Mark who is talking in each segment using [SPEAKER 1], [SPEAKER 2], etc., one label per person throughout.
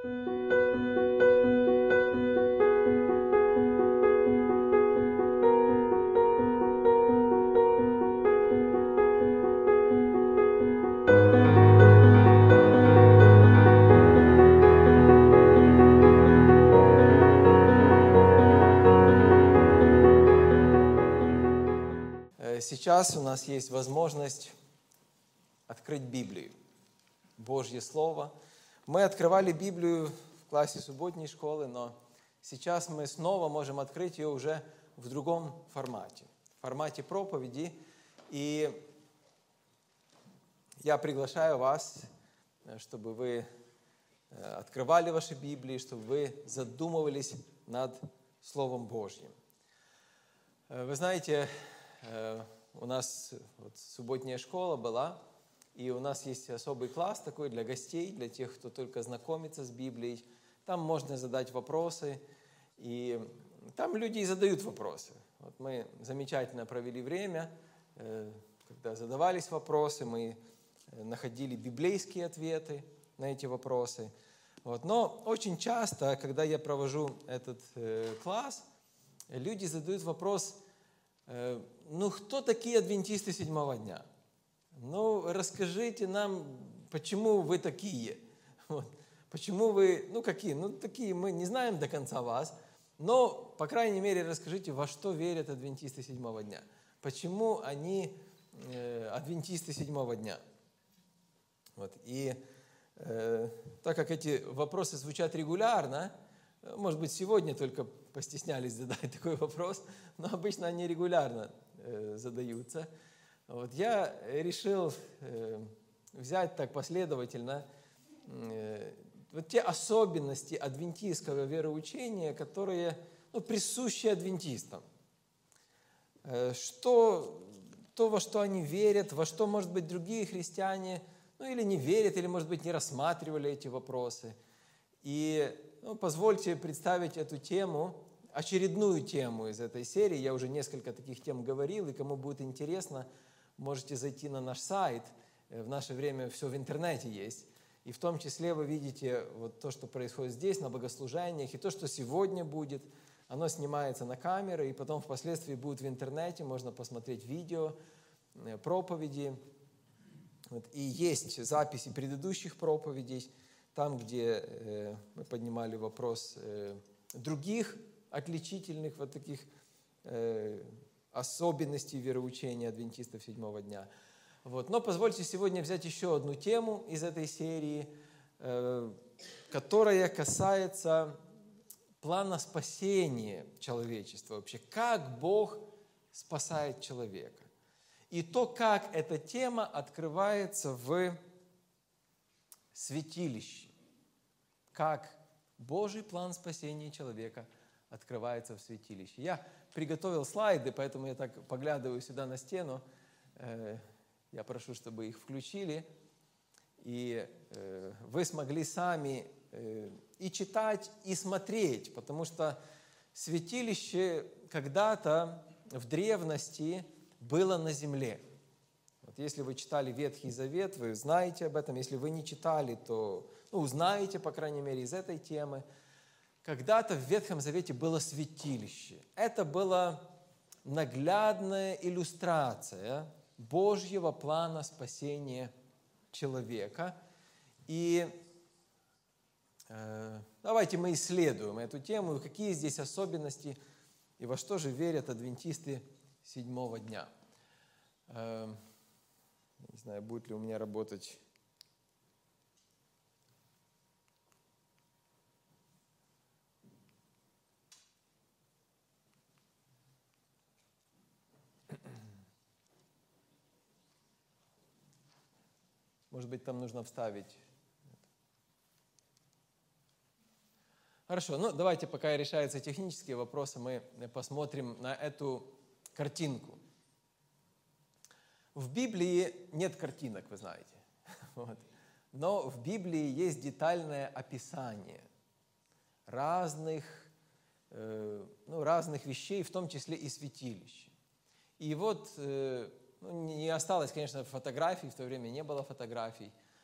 [SPEAKER 1] Сейчас у нас есть возможность открыть Библию, Божье Слово. Мы открывали Библию в классе субботней школы, но сейчас мы снова можем открыть ее уже в другом формате, в формате проповеди. И я приглашаю вас, чтобы вы открывали ваши Библии, чтобы вы задумывались над Словом Божьим. Вы знаете, у нас субботняя школа была, и у нас есть особый класс такой для гостей, для тех, кто только знакомится с Библией. Там можно задать вопросы, и там люди и задают вопросы. Вот мы замечательно провели время, когда задавались вопросы, мы находили библейские ответы на эти вопросы. Но очень часто, когда я провожу этот класс, люди задают вопрос: кто такие адвентисты седьмого дня? Расскажите нам, почему вы такие? Почему вы, какие? Такие мы не знаем до конца вас, но, по крайней мере, расскажите, во что верят адвентисты седьмого дня? Почему они адвентисты седьмого дня? И так как эти вопросы звучат регулярно, может быть, сегодня только постеснялись задать такой вопрос, но обычно они регулярно задаются. Я решил взять так последовательно те особенности адвентистского вероучения, которые присущи адвентистам. Во что они верят, во что, может быть, другие христиане или не верят, или, может быть, не рассматривали эти вопросы. И позвольте представить эту тему, очередную тему из этой серии. Я уже несколько таких тем говорил, и кому будет интересно, можете зайти на наш сайт. В наше время все в интернете есть. И в том числе вы видите то, что происходит здесь, на богослужениях, и то, что сегодня будет. Оно снимается на камеры, и потом впоследствии будет в интернете, можно посмотреть видео, проповеди. И есть записи предыдущих проповедей, там, где мы поднимали вопрос других отличительных таких особенностей вероучения адвентистов седьмого дня. Но позвольте сегодня взять еще одну тему из этой серии, которая касается плана спасения человечества вообще. Как Бог спасает человека. И то, как эта тема открывается в святилище. Как Божий план спасения человека открывается в святилище. Я приготовил слайды, поэтому я так поглядываю сюда на стену. Я прошу, чтобы их включили. И вы смогли сами и читать, и смотреть, потому что святилище когда-то в древности было на земле. Если вы читали Ветхий Завет, вы знаете об этом. Если вы не читали, то узнаете, по крайней мере, из этой темы. Когда-то в Ветхом Завете было святилище. Это была наглядная иллюстрация Божьего плана спасения человека. И давайте мы исследуем эту тему, какие здесь особенности и во что же верят адвентисты седьмого дня. Не знаю, будет ли у меня работать. Может быть, там нужно вставить. Хорошо, давайте, пока решаются технические вопросы, мы посмотрим на эту картинку. В Библии нет картинок, вы знаете. Но в Библии есть детальное описание разных вещей, в том числе и святилищ. И не осталось, конечно, фотографий, в то время не было фотографий,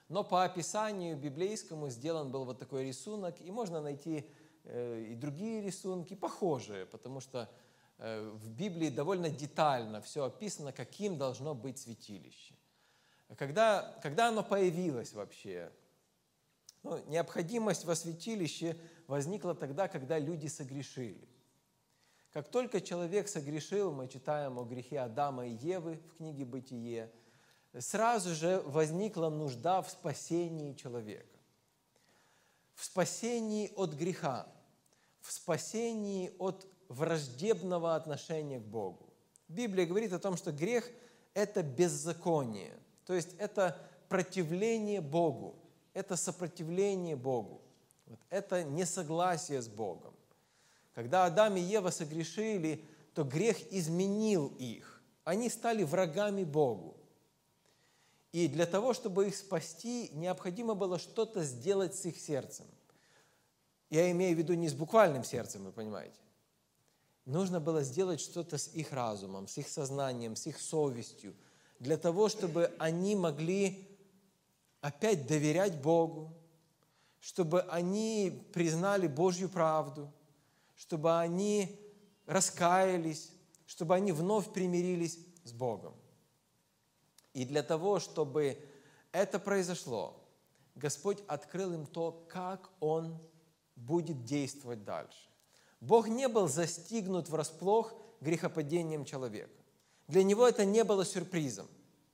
[SPEAKER 1] Но по описанию библейскому сделан был вот такой рисунок, и можно найти и другие рисунки, похожие, потому что в Библии довольно детально все описано, каким должно быть святилище. Когда оно появилось вообще? Необходимость во святилище возникла тогда, когда люди согрешили. Как только человек согрешил, мы читаем о грехе Адама и Евы в книге «Бытие», сразу же возникла нужда в спасении человека. В спасении от греха, в спасении от враждебного отношения к Богу. Библия говорит о том, что грех – это беззаконие, то есть это противление Богу, это сопротивление Богу, это несогласие с Богом. Когда Адам и Ева согрешили, то грех изменил их, они стали врагами Богу. И для того, чтобы их спасти, необходимо было что-то сделать с их сердцем. Я имею в виду не с буквальным сердцем, вы понимаете. Нужно было сделать что-то с их разумом, с их сознанием, с их совестью, для того, чтобы они могли опять доверять Богу, чтобы они признали Божью правду, чтобы они раскаялись, чтобы они вновь примирились с Богом. И для того, чтобы это произошло, Господь открыл им то, как Он будет действовать дальше. Бог не был застигнут врасплох грехопадением человека. Для Него это не было сюрпризом.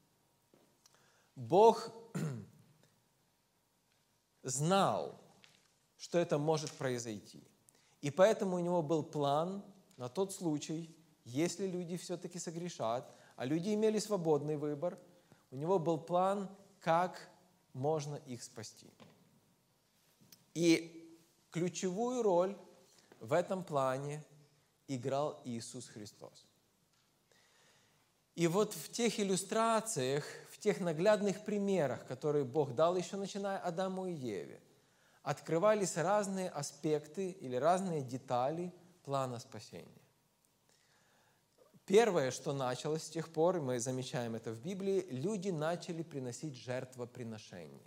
[SPEAKER 1] Бог знал, что это может произойти. И поэтому у Него был план на тот случай, если люди все-таки согрешат, а люди имели свободный выбор, у Него был план, как можно их спасти. И ключевую роль в этом плане играл Иисус Христос. И вот в тех иллюстрациях, в тех наглядных примерах, которые Бог дал еще начиная Адаму и Еве, открывались разные аспекты или разные детали плана спасения. Первое, что началось с тех пор, и мы замечаем это в Библии, люди начали приносить жертвоприношения.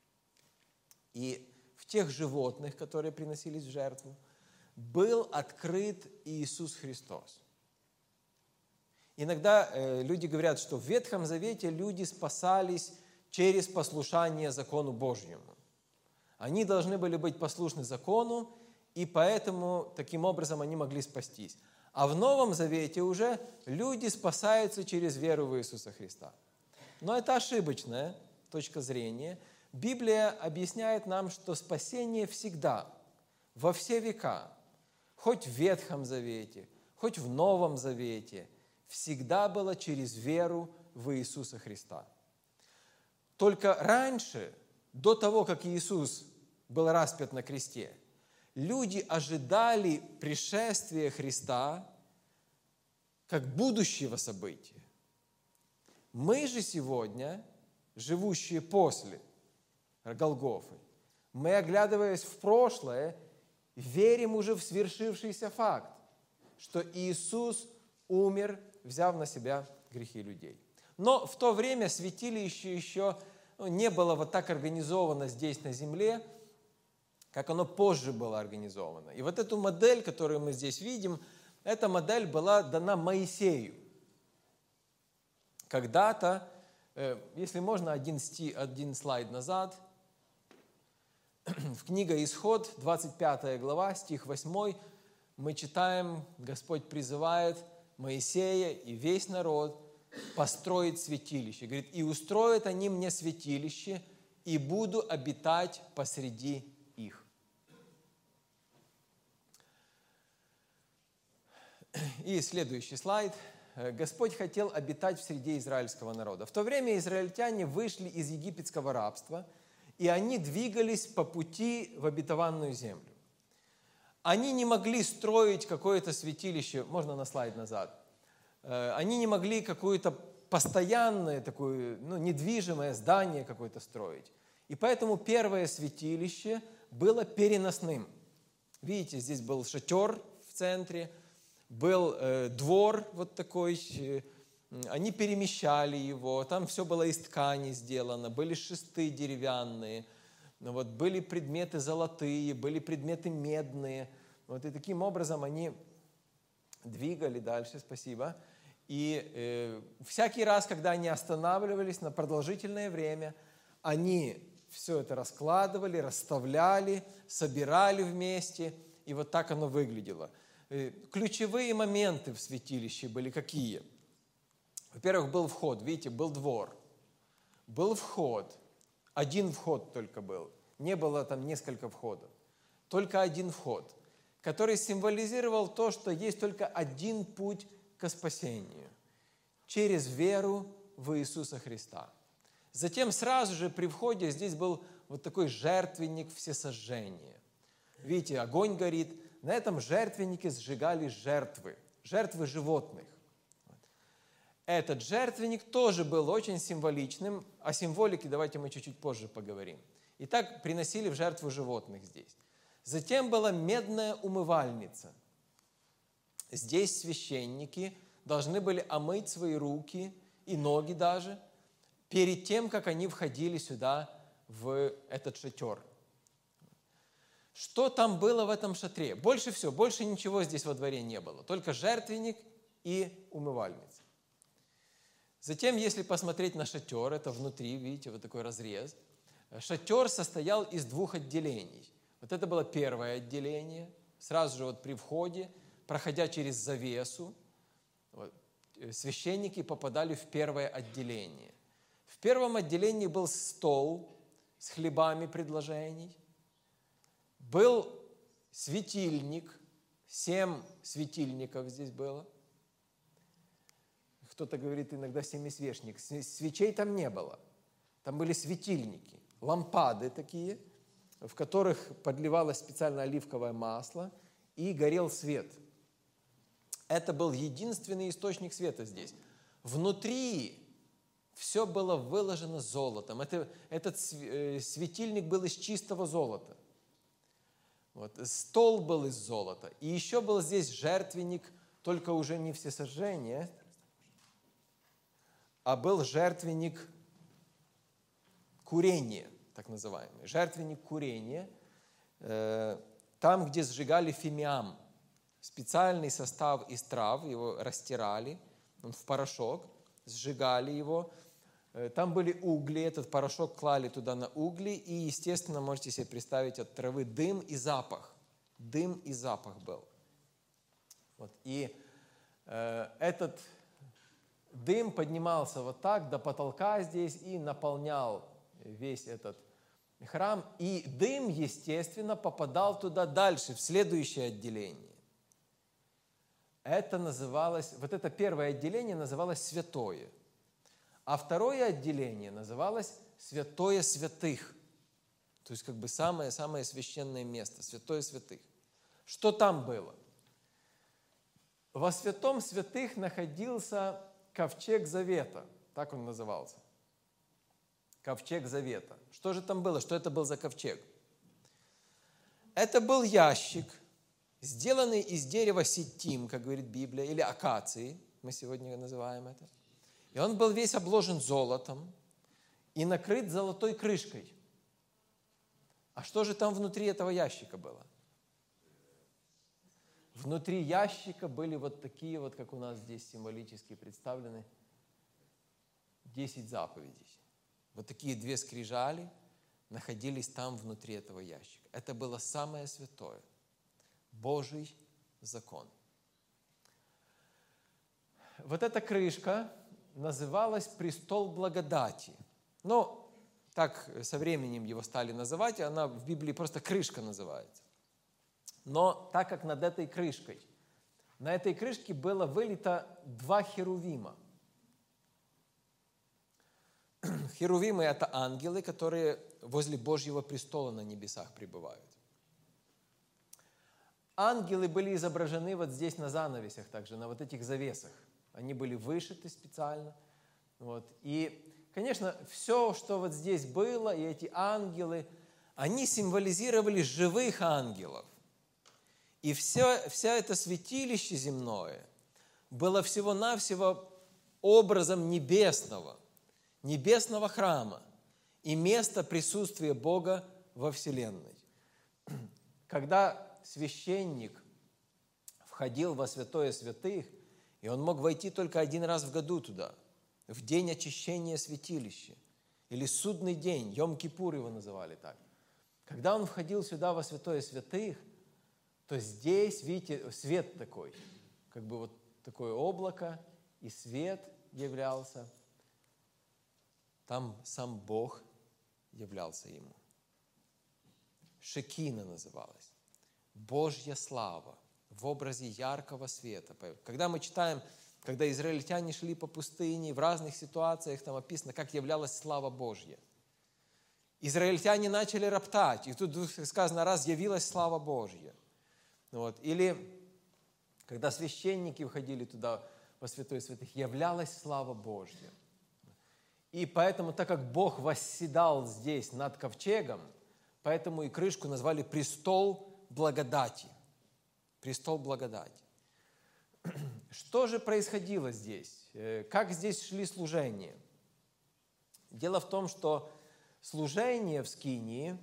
[SPEAKER 1] И в тех животных, которые приносились в жертву, был открыт Иисус Христос. Иногда люди говорят, что в Ветхом Завете люди спасались через послушание закону Божьему. Они должны были быть послушны закону, и поэтому таким образом они могли спастись. А в Новом Завете уже люди спасаются через веру в Иисуса Христа. Но это ошибочная точка зрения. Библия объясняет нам, что спасение всегда, во все века, хоть в Ветхом Завете, хоть в Новом Завете, всегда было через веру в Иисуса Христа. Только раньше, до того, как Иисус был распят на кресте, люди ожидали пришествия Христа как будущего события. Мы же сегодня, живущие после Голгофы, мы, оглядываясь в прошлое, верим уже в свершившийся факт, что Иисус умер, взяв на себя грехи людей. Но в то время святилище еще не было вот так организовано здесь на земле, как оно позже было организовано. И вот эту модель, которую мы здесь видим, эта модель была дана Моисею. Когда-то, если можно, один слайд назад, в книге Исход, 25 глава, стих 8, мы читаем, Господь призывает Моисея и весь народ построить святилище. Говорит, и устроят они мне святилище, и буду обитать посреди их. И следующий слайд. Господь хотел обитать в среде израильского народа. В то время израильтяне вышли из египетского рабства, и они двигались по пути в обетованную землю. Они не могли строить какое-то святилище, можно на слайд назад, они не могли какое-то постоянное, такое, недвижимое здание какое-то строить. И поэтому первое святилище было переносным. Видите, здесь был шатер в центре, был двор вот такой, они перемещали его, там все было из ткани сделано, были шесты деревянные, вот, были предметы золотые, были предметы медные. Вот, и таким образом они двигали дальше, спасибо. И всякий раз, когда они останавливались на продолжительное время, они все это раскладывали, расставляли, собирали вместе, и вот так оно выглядело. Ключевые моменты в святилище были какие? Во-первых, был вход, видите, был двор, был вход, один вход только был, не было там несколько входов, только один вход, который символизировал то, что есть только один путь к спасению – через веру в Иисуса Христа. Затем сразу же при входе здесь был вот такой жертвенник всесожжения. Видите, огонь горит, на этом жертвеннике сжигали жертвы животных. Этот жертвенник тоже был очень символичным. О символике давайте мы чуть-чуть позже поговорим. Итак, приносили в жертву животных здесь. Затем была медная умывальница. Здесь священники должны были омыть свои руки и ноги даже перед тем, как они входили сюда, в этот шатер. Что там было в этом шатре? Больше всего, больше ничего здесь во дворе не было. Только жертвенник и умывальница. Затем, если посмотреть на шатер, это внутри, видите, вот такой разрез. Шатер состоял из двух отделений. Вот это было первое отделение. Сразу же вот при входе, проходя через завесу, вот, священники попадали в первое отделение. В первом отделении был стол с хлебами предложений. Был светильник, 7 светильников здесь было. Кто-то говорит иногда семисвечник. Свечей там не было. Там были светильники, лампады такие, в которых подливалось специально оливковое масло и горел свет. Это был единственный источник света здесь. Внутри все было выложено золотом. Этот светильник был из чистого золота. Вот. Стол был из золота. И еще был здесь жертвенник, только уже не всесожжения, а был жертвенник курения, так называемый. Жертвенник курения, там, где сжигали фимиам. Специальный состав из трав, его растирали в порошок, сжигали его. Там были угли, этот порошок клали туда на угли, и, естественно, можете себе представить от травы дым и запах. Дым и запах был. Вот. И этот дым поднимался вот так до потолка здесь и наполнял весь этот храм. И дым, естественно, попадал туда дальше, в следующее отделение. Это называлось, вот это первое отделение называлось святое. А второе отделение называлось святое святых. То есть как бы самое священное место, святое святых. Что там было? Во святом святых находился ковчег завета, так он назывался. Ковчег завета. Что же там было? Что это был за ковчег? Это был ящик, сделанный из дерева ситим, как говорит Библия, или акации, мы сегодня называем это. И он был весь обложен золотом и накрыт золотой крышкой. А что же там внутри этого ящика было? Внутри ящика были вот такие вот, как у нас здесь символически представлены, 10 заповедей. Вот такие 2 скрижали находились там внутри этого ящика. Это было самое святое. Божий закон. Вот эта крышка называлась «Престол благодати». Но так со временем его стали называть, и она в Библии просто крышка называется. Но так как над этой крышкой, на этой крышке было вылито 2 херувима. Херувимы – это ангелы, которые возле Божьего престола на небесах пребывают. Ангелы были изображены вот здесь на занавесях также, на вот этих завесах. Они были вышиты специально. Вот. И, конечно, все, что вот здесь было, и эти ангелы, они символизировали живых ангелов. И вся это святилище земное было всего-навсего образом небесного храма и места присутствия Бога во вселенной. Когда священник входил во святое святых, и он мог войти только один раз в году туда, в день очищения святилища, или судный день, Йом-Кипур его называли так. Когда он входил сюда во святое святых, то здесь, видите, свет такой, как бы вот такое облако, и свет являлся. Там сам Бог являлся ему. Шекина называлась. Божья слава в образе яркого света. Когда мы читаем, когда израильтяне шли по пустыне, в разных ситуациях там описано, как являлась слава Божья. Израильтяне начали роптать, и тут сказано, раз явилась слава Божья. Вот. Или когда священники входили туда, во святое святых, являлась слава Божья. И поэтому, так как Бог восседал здесь над ковчегом, поэтому и крышку назвали «Престол благодати». Престол благодати. Что же происходило здесь? Как здесь шли служения? Дело в том, что служение в скинии,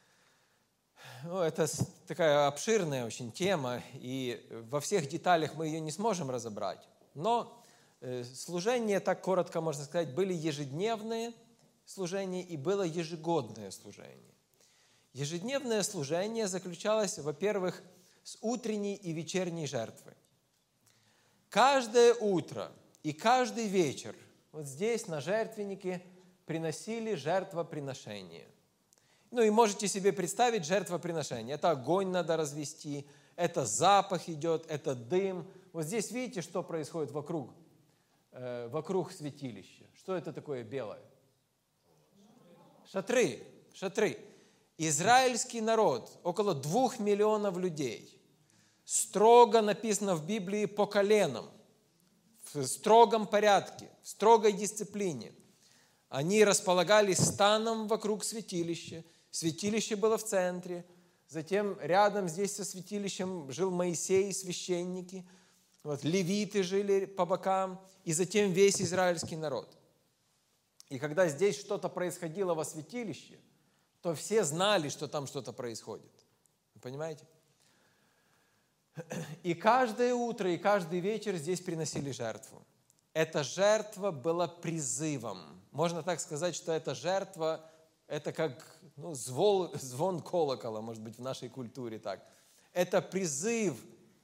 [SPEAKER 1] это такая обширная очень тема, и во всех деталях мы ее не сможем разобрать. Но служения, так коротко можно сказать, были ежедневные служения и было ежегодное служение. Ежедневное служение заключалось, во-первых, с утренней и вечерней жертвы. Каждое утро и каждый вечер вот здесь, на жертвеннике, приносили жертвоприношение. Ну и можете себе представить жертвоприношение. Это огонь надо развести, это запах идет, это дым. Вот здесь видите, что происходит вокруг святилища. Что это такое белое? Шатры. Израильский народ, около 2 миллионов людей, строго написано в Библии по коленам, в строгом порядке, в строгой дисциплине. Они располагались станом вокруг святилища. Святилище было в центре. Затем рядом здесь со святилищем жил Моисей и священники. Вот, левиты жили по бокам. И затем весь израильский народ. И когда здесь что-то происходило во святилище, то все знали, что там что-то происходит. Вы понимаете? И каждое утро, и каждый вечер здесь приносили жертву. Эта жертва была призывом. Можно так сказать, что эта жертва, это как звон колокола, может быть, в нашей культуре так. Это призыв.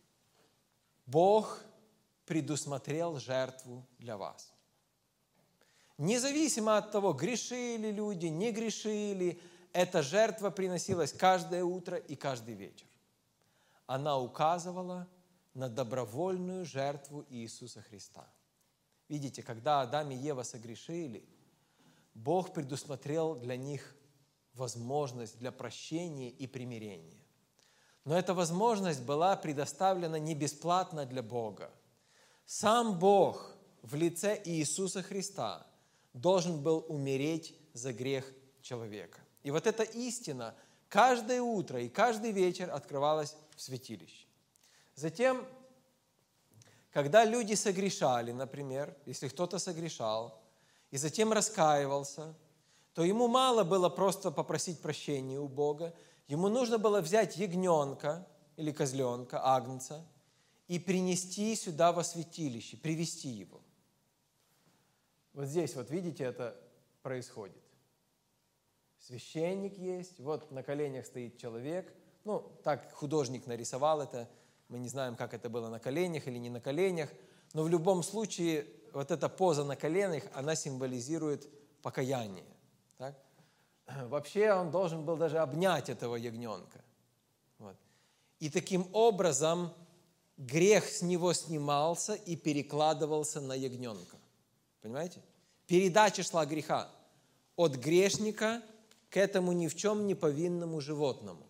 [SPEAKER 1] Бог предусмотрел жертву для вас. Независимо от того, грешили люди, не грешили, эта жертва приносилась каждое утро и каждый вечер. Она указывала на добровольную жертву Иисуса Христа. Видите, когда Адам и Ева согрешили, Бог предусмотрел для них возможность для прощения и примирения. Но эта возможность была предоставлена не бесплатно для Бога. Сам Бог в лице Иисуса Христа должен был умереть за грех человека. И вот эта истина каждое утро и каждый вечер открывалась в святилище. Затем, когда люди согрешали, например, если кто-то согрешал, и затем раскаивался, то ему мало было просто попросить прощения у Бога, ему нужно было взять ягненка или козленка, агнца, и принести сюда во святилище, привести его. Вот здесь, вот видите, это происходит. Священник есть, вот на коленях стоит человек. Ну, так художник нарисовал это. Мы не знаем, как это было на коленях или не на коленях. Но в любом случае, вот эта поза на коленях, она символизирует покаяние. Так? Вообще, он должен был даже обнять этого ягненка. Вот. И таким образом грех с него снимался и перекладывался на ягненка. Понимаете? Передача шла греха от грешника к этому ни в чем не повинному животному.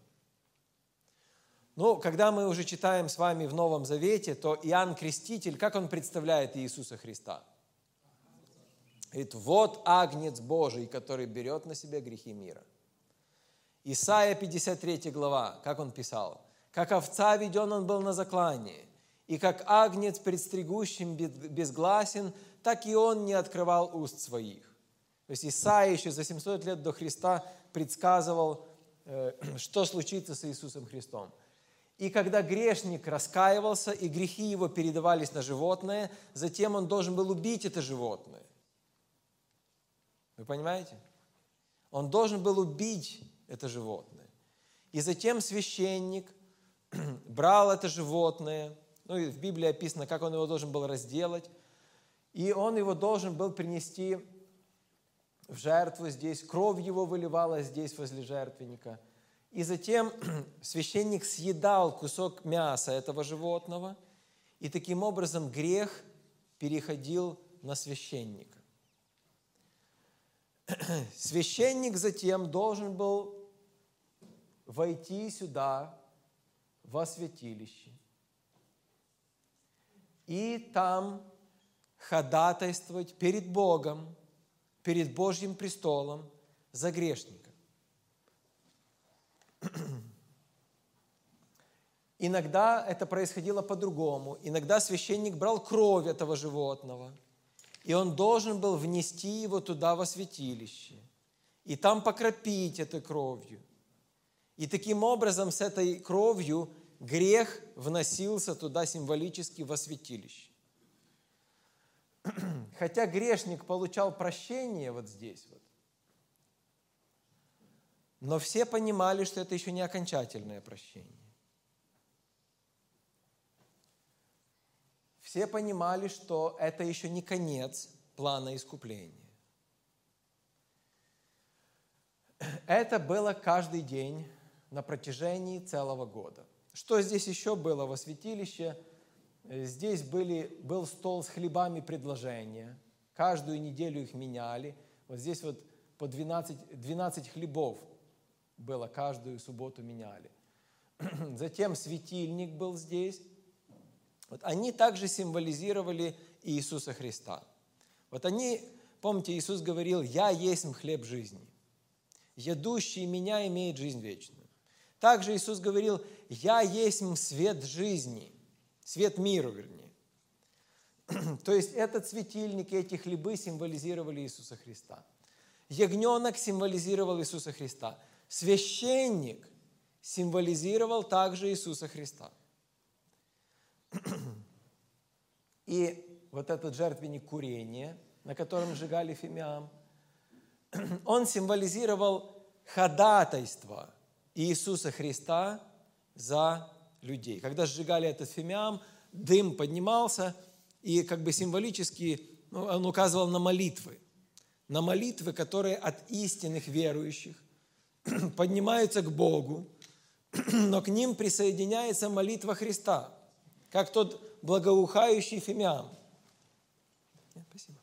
[SPEAKER 1] Ну, когда мы уже читаем с вами в Новом Завете, то Иоанн Креститель, как он представляет Иисуса Христа? Говорит, вот Агнец Божий, который берет на себя грехи мира. Исайя 53 глава, как он писал? Как овца веден он был на заклание, И как агнец пред стригущим безгласен, так и он не открывал уст своих. То есть Исаия еще за 700 лет до Христа предсказывал, что случится с Иисусом Христом. И когда грешник раскаивался, и грехи его передавались на животное, затем он должен был убить это животное. Вы понимаете? Он должен был убить это животное. И затем священник брал это животное, и в Библии описано, как он его должен был разделать, и он его должен был принести в жертву здесь, кровь его выливалась здесь, возле жертвенника. И затем священник съедал кусок мяса этого животного, и таким образом грех переходил на священника. Священник затем должен был войти сюда, во святилище, и там ходатайствовать перед Богом, перед Божьим престолом за грешника. Иногда это происходило по-другому. Иногда священник брал кровь этого животного, и он должен был внести его туда, во святилище, и там покропить этой кровью. И таким образом с этой кровью грех вносился туда символически во святилище. Хотя грешник получал прощение вот здесь вот, но все понимали, что это еще не окончательное прощение. Все понимали, что это еще не конец плана искупления. Это было каждый день на протяжении целого года. Что здесь еще было во святилище? Здесь был стол с хлебами предложения. Каждую неделю их меняли. Вот здесь вот по 12 хлебов было, каждую субботу меняли. Затем светильник был здесь. Вот они также символизировали Иисуса Христа. Вот они, помните, Иисус говорил: «Я есть хлеб жизни. Едущий меня имеет жизнь вечную». Также Иисус говорил: «Я есть свет жизни». Свет миру, вернее. То есть этот светильник и эти хлебы символизировали Иисуса Христа. Ягненок символизировал Иисуса Христа. Священник символизировал также Иисуса Христа. И вот этот жертвенник курения, на котором сжигали фимиам, он символизировал ходатайство Иисуса Христа за людей. Когда сжигали этот фимиам, дым поднимался, и как бы символически он указывал на молитвы, которые от истинных верующих поднимаются к Богу, но к ним присоединяется молитва Христа, как тот благоухающий фимиам. Спасибо.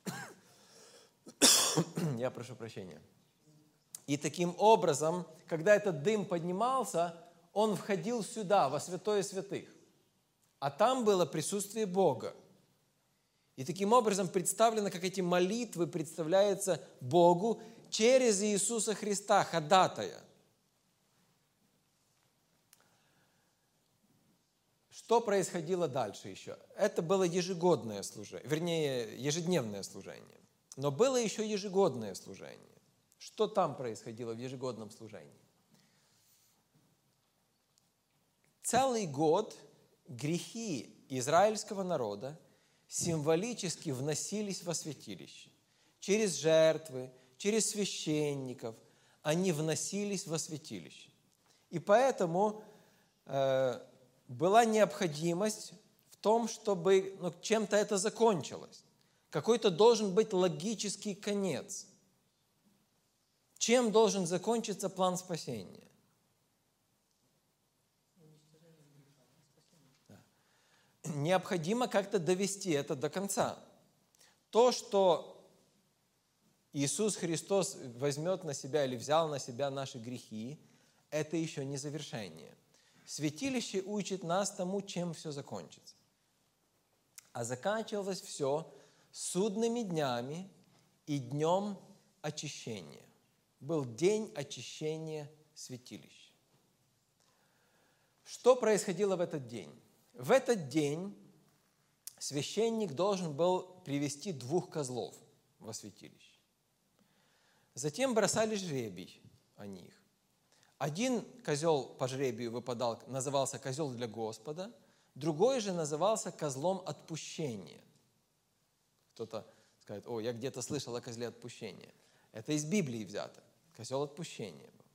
[SPEAKER 1] Я прошу прощения. И таким образом, когда этот дым поднимался, он входил сюда, во святое святых. А там было присутствие Бога. И таким образом представлено, как эти молитвы представляются Богу через Иисуса Христа, ходатая. Что происходило дальше еще? Это было ежегодное служение, вернее, ежедневное служение. Но было еще ежегодное служение. Что там происходило в ежегодном служении? Целый год грехи израильского народа символически вносились во святилище. Через жертвы, через священников они вносились во святилище. И поэтому была необходимость в том, чтобы чем-то это закончилось. Какой-то должен быть логический конец. Чем должен закончиться план спасения? Необходимо как-то довести это до конца. То, что Иисус Христос возьмет на себя или взял на себя наши грехи, это еще не завершение. Святилище учит нас тому, чем все закончится. А заканчивалось все судными днями и днем очищения. Был день очищения святилища. Что происходило в этот день? в этот день священник должен был привести 2 козлов во святилище. Затем бросали жребий о них. Один козел по жребию выпадал, назывался козел для Господа, другой же назывался козлом отпущения. Кто-то скажет: о, я где-то слышал о козле отпущения. Это из Библии взято. Козел отпущения был.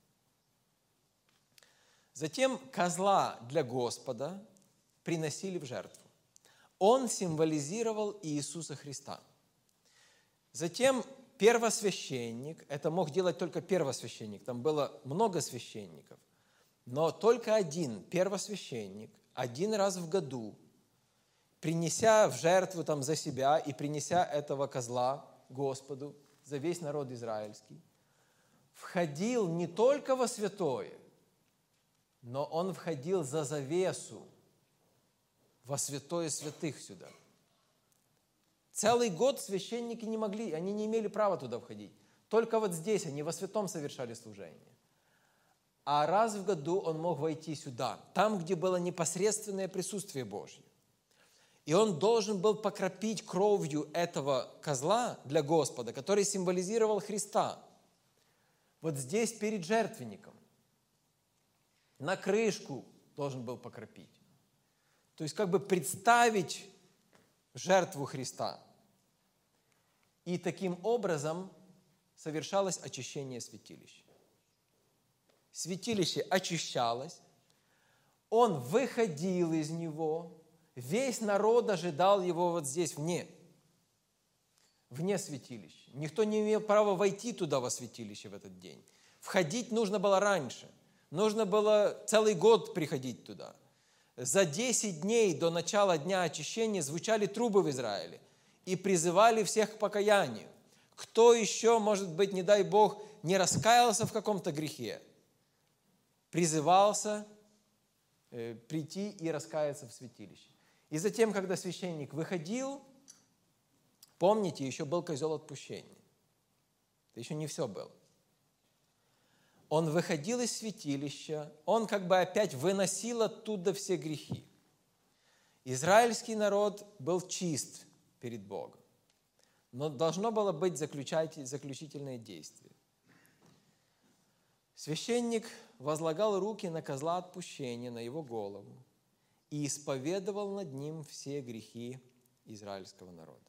[SPEAKER 1] Затем козла для Господа приносили в жертву. Он символизировал Иисуса Христа. Затем первосвященник, это мог делать только первосвященник, там было много священников, но только один первосвященник, один раз в году, принеся в жертву там за себя и принеся этого козла Господу за весь народ израильский, входил не только во святое, но он входил за завесу во святое святых сюда. Целый год священники не могли, они не имели права туда входить. Только вот здесь они во святом совершали служение. А раз в году он мог войти сюда, там, где было непосредственное присутствие Божье. И он должен был покропить кровью этого козла для Господа, который символизировал Христа. Вот здесь перед жертвенником. На крышку должен был покропить. То есть как бы представить жертву Христа. И таким образом совершалось очищение святилища. Святилище очищалось, он выходил из него, весь народ ожидал его вот здесь, вне святилища. Никто не имел права войти туда, во святилище, в этот день. Входить нужно было раньше. Нужно было целый год приходить туда. За 10 дней до начала дня очищения звучали трубы в Израиле и призывали всех к покаянию. Кто еще, может быть, не дай Бог, не раскаялся в каком-то грехе, призывался прийти и раскаяться в святилище. И затем, когда священник выходил, помните, еще был козел отпущения. Это еще не все было. Он выходил из святилища, он как бы опять выносил оттуда все грехи. Израильский народ был чист перед Богом, но должно было быть заключительное действие. Священник возлагал руки на козла отпущения, на его голову, и исповедовал над ним все грехи израильского народа.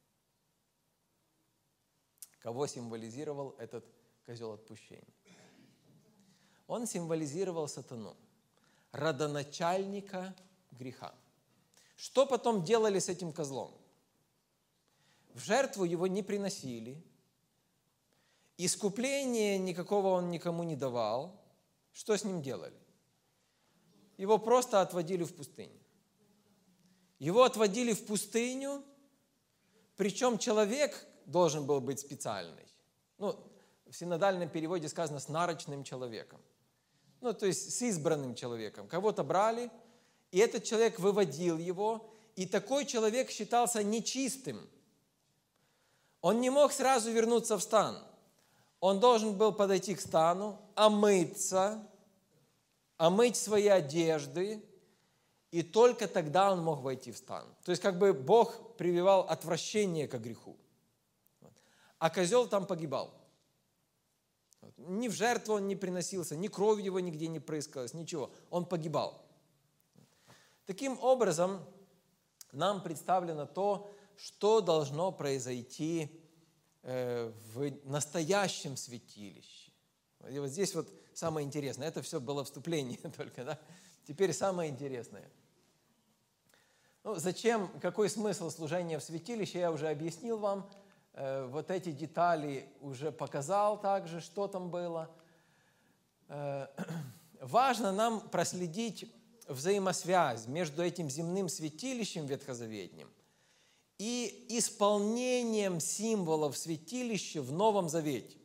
[SPEAKER 1] Кого символизировал этот козел отпущения? Он символизировал сатану, родоначальника греха. Что потом делали с этим козлом? В жертву его не приносили, искупления никакого он никому не давал. Что с ним делали? Его просто отводили в пустыню. Его отводили в пустыню, причем человек должен был быть специальный. В синодальном переводе сказано «с нарочным человеком». То есть с избранным человеком. Кого-то брали, и этот человек выводил его, и такой человек считался нечистым. Он не мог сразу вернуться в стан. Он должен был подойти к стану, омыться, омыть свои одежды, и только тогда он мог войти в стан. То есть как бы Бог прививал отвращение к греху. А козел там погибал. Ни в жертву он не приносился, ни кровь его нигде не прыскалась, ничего. Он погибал. Таким образом, нам представлено то, что должно произойти в настоящем святилище. И вот здесь вот самое интересное. Это все было вступление только, да? Теперь самое интересное. Зачем, какой смысл служения в святилище, я уже объяснил вам. Вот эти детали уже показал также, что там было. Важно нам проследить взаимосвязь между этим земным святилищем ветхозаветним и исполнением символов святилища в Новом Завете.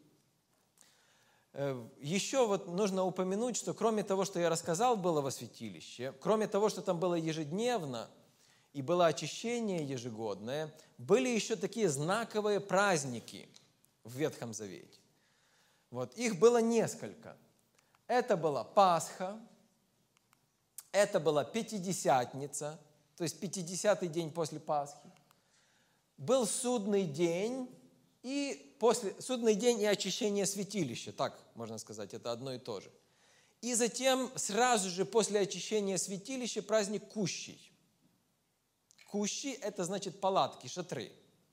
[SPEAKER 1] Еще вот нужно упомянуть, что кроме того, что я рассказал, было во святилище, кроме того, что там было ежедневно, и было очищение ежегодное, были еще такие знаковые праздники в Ветхом Завете. Их было несколько. Это была Пасха, Это была Пятидесятница, то есть 50-й день после Пасхи. Был судный день и судный день и очищение святилища, так можно сказать, это одно и то же. И затем сразу же после очищения святилища праздник Кущий. Кущи – это значит палатки, шатры.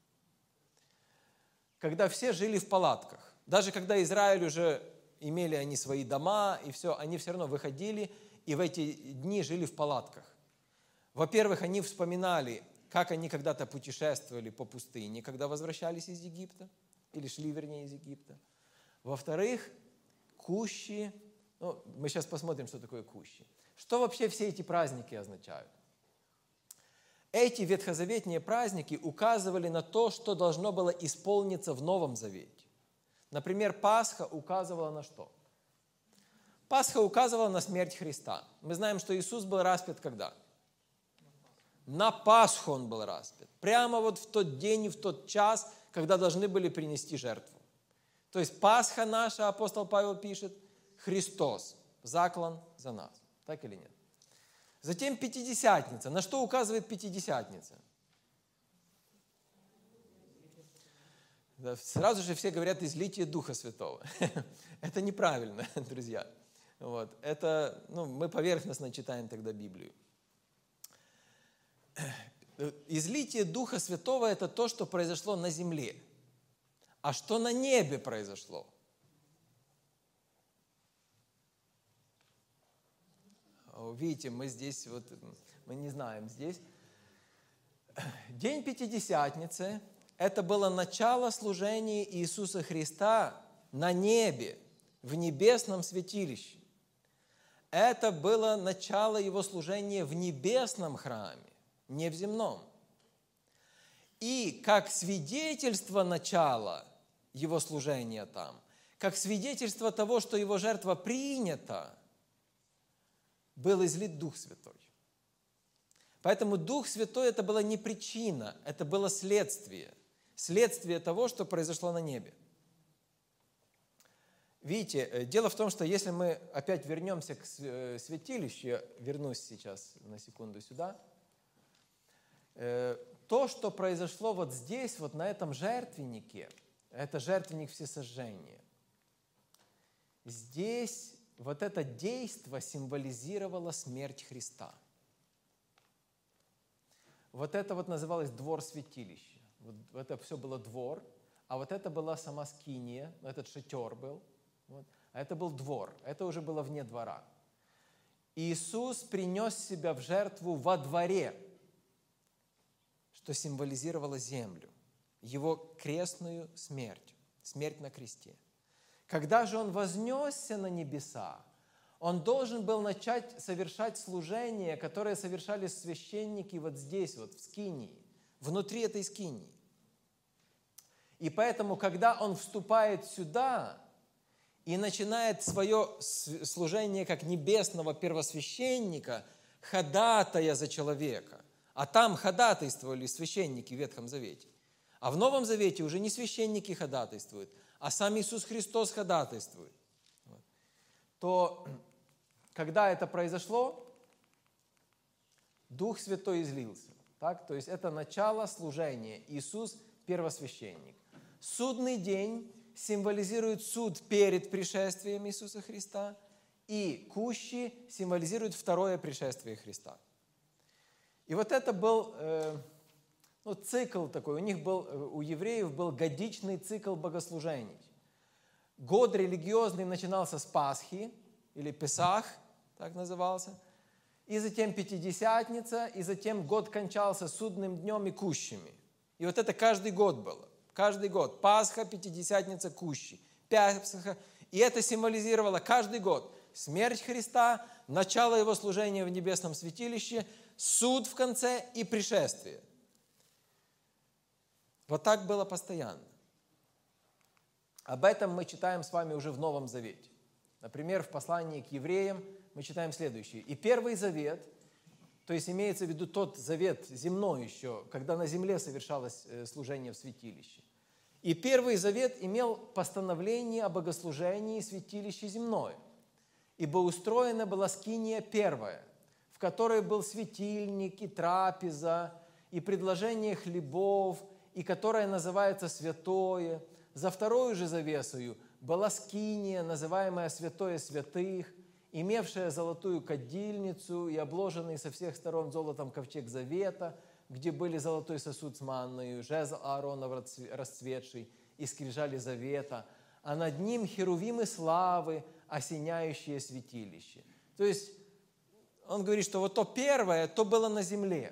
[SPEAKER 1] Когда все жили в палатках. Даже когда Израиль уже имели они свои дома и все, они все равно выходили и в эти дни жили в палатках. Во-первых, они вспоминали, как они когда-то путешествовали по пустыне, когда возвращались из Египта, или шли, вернее, из Египта. Во-вторых, Кущи, мы сейчас посмотрим, что такое Кущи. Что вообще все эти праздники означают? Эти ветхозаветные праздники указывали на то, что должно было исполниться в Новом Завете. Например, Пасха указывала на что? Пасха указывала на смерть Христа. Мы знаем, что Иисус был распят когда? На Пасху Он был распят. Прямо вот в тот день и в тот час, когда должны были принести жертву. То есть Пасха наша, апостол Павел пишет, Христос заклан за нас. Так или нет? Затем Пятидесятница. На что указывает Пятидесятница? Сразу же все говорят излитие Духа Святого. Это неправильно, друзья. Это, мы поверхностно читаем тогда Библию. Излитие Духа Святого – это то, что произошло на земле. А что на небе произошло? Видите, мы здесь, мы не знаем здесь. День Пятидесятницы – это было начало служения Иисуса Христа на небе, в небесном святилище. Это было начало Его служения в небесном храме, не в земном. И как свидетельство начала Его служения там, как свидетельство того, что Его жертва принята, был излит Дух Святой. Поэтому Дух Святой – это была не причина, это было следствие. Следствие того, что произошло на небе. Видите, дело в том, что если мы опять вернемся к святилищу, я вернусь сейчас на секунду сюда, то, что произошло вот здесь, вот на этом жертвеннике, это жертвенник всесожжения, здесь вот это действо символизировало смерть Христа. Вот это вот называлось двор святилища. Вот это все было двор, а вот это была сама скиния, этот шатер был, а это был двор, это уже было вне двора. Иисус принес себя в жертву во дворе, что символизировало землю, Его крестную смерть, смерть на кресте. Когда же Он вознесся на небеса, Он должен был начать совершать служение, которое совершали священники вот здесь, вот в скинии, внутри этой скинии. И поэтому, когда Он вступает сюда и начинает свое служение как небесного первосвященника, ходатая за человека, а там ходатайствовали священники в Ветхом Завете, а в Новом Завете уже не священники ходатайствуют, а сам Иисус Христос ходатайствует, то когда это произошло, Дух Святой излился. Так? То есть это начало служения. Иисус – первосвященник. Судный день символизирует суд перед пришествием Иисуса Христа, и Кущи символизирует второе пришествие Христа. И вот это был цикл такой. У евреев был годичный цикл богослужений. Год религиозный начинался с Пасхи, или Песах, так назывался, и затем Пятидесятница, и затем год кончался судным днем и Кущами. И вот это каждый год было. Каждый год. Пасха, Пятидесятница, Кущи. Песаха. И это символизировало каждый год смерть Христа, начало Его служения в небесном святилище, суд в конце и пришествие. Вот так было постоянно. Об этом мы читаем с вами уже в Новом Завете. Например, в послании к евреям мы читаем следующее. «И Первый Завет», то есть имеется в виду тот завет земной еще, когда на земле совершалось служение в святилище. И Первый Завет имел постановление о богослужении святилища земное, ибо устроена была скиния первая. в которой был светильник и трапеза, и предложение хлебов, и которая называется святое. За вторую же завесою была скиния, называемая святое святых, имевшая золотую кадильницу и обложенный со всех сторон золотом ковчег завета, где были золотой сосуд с манною, жезл Ааронов расцветший и скрижали завета, а над ним херувимы славы, осеняющие святилище. То есть он говорит, что вот то первое, то было на земле.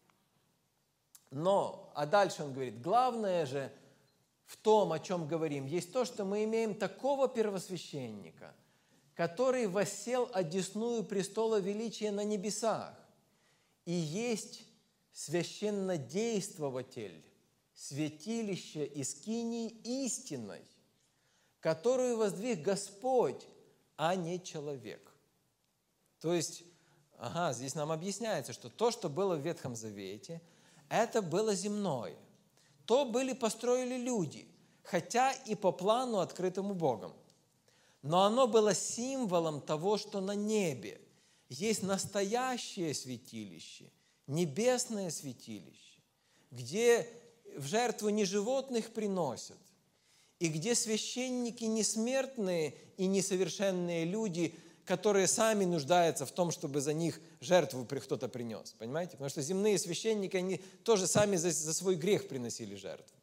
[SPEAKER 1] Но, а дальше он говорит, главное же в том, о чем говорим, есть то, что мы имеем такого первосвященника, который воссел одесную престола величия на небесах, и есть священнодействователь, святилище и скинии истинной, которую воздвиг Господь, а не человек. То есть, здесь нам объясняется, что то, что было в Ветхом Завете, это было земное. То построили люди, хотя и по плану, открытому Богом. Но оно было символом того, что на небе есть настоящее святилище, небесное святилище, где в жертву не животных приносят, и где священники не смертные и несовершенные люди, которые сами нуждаются в том, чтобы за них жертву кто-то принес. Понимаете? Потому что земные священники, они тоже сами за свой грех приносили жертву.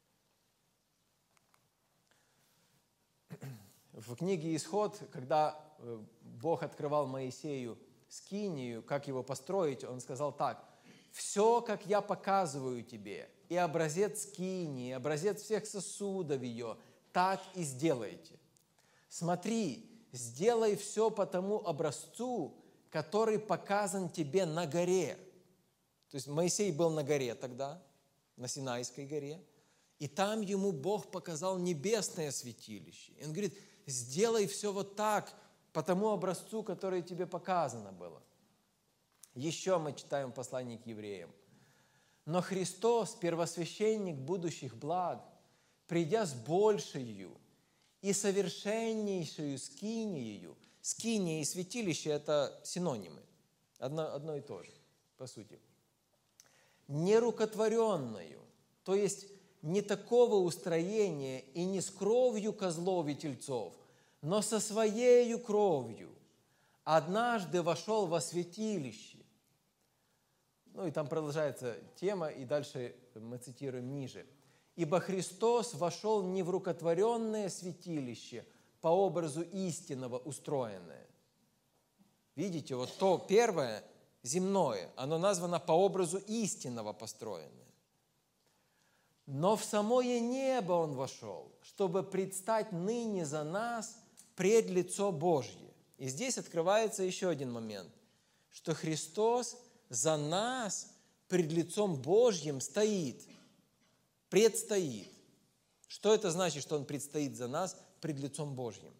[SPEAKER 1] В книге «Исход», когда Бог открывал Моисею скинию, как его построить, он сказал так: «Все, как я показываю тебе, и образец скинии, и образец всех сосудов ее, так и сделайте. Смотри, сделай все по тому образцу, который показан тебе на горе». То есть Моисей был на горе тогда, на Синайской горе, и там ему Бог показал небесное святилище. И он говорит, сделай все вот так, по тому образцу, который тебе показано было. Еще мы читаем в послании к евреям. «Но Христос, первосвященник будущих благ, придя с большею и совершеннейшую скиниею». Скиния и святилище – это синонимы, одно и то же, по сути. «Нерукотворенную», то есть не такого устроения и не с кровью козлов и тельцов, но со своею кровью однажды вошел во святилище. И там продолжается тема, и дальше мы цитируем ниже. «Ибо Христос вошел не в рукотворенное святилище, по образу истинного устроенное». Видите, вот то первое, земное, оно названо по образу истинного построенное. «Но в самое небо Он вошел, чтобы предстать ныне за нас пред лицо Божье». И здесь открывается еще один момент, что Христос за нас пред лицом Божьим стоит, предстоит. Что это значит, что Он предстоит за нас пред лицом Божьим?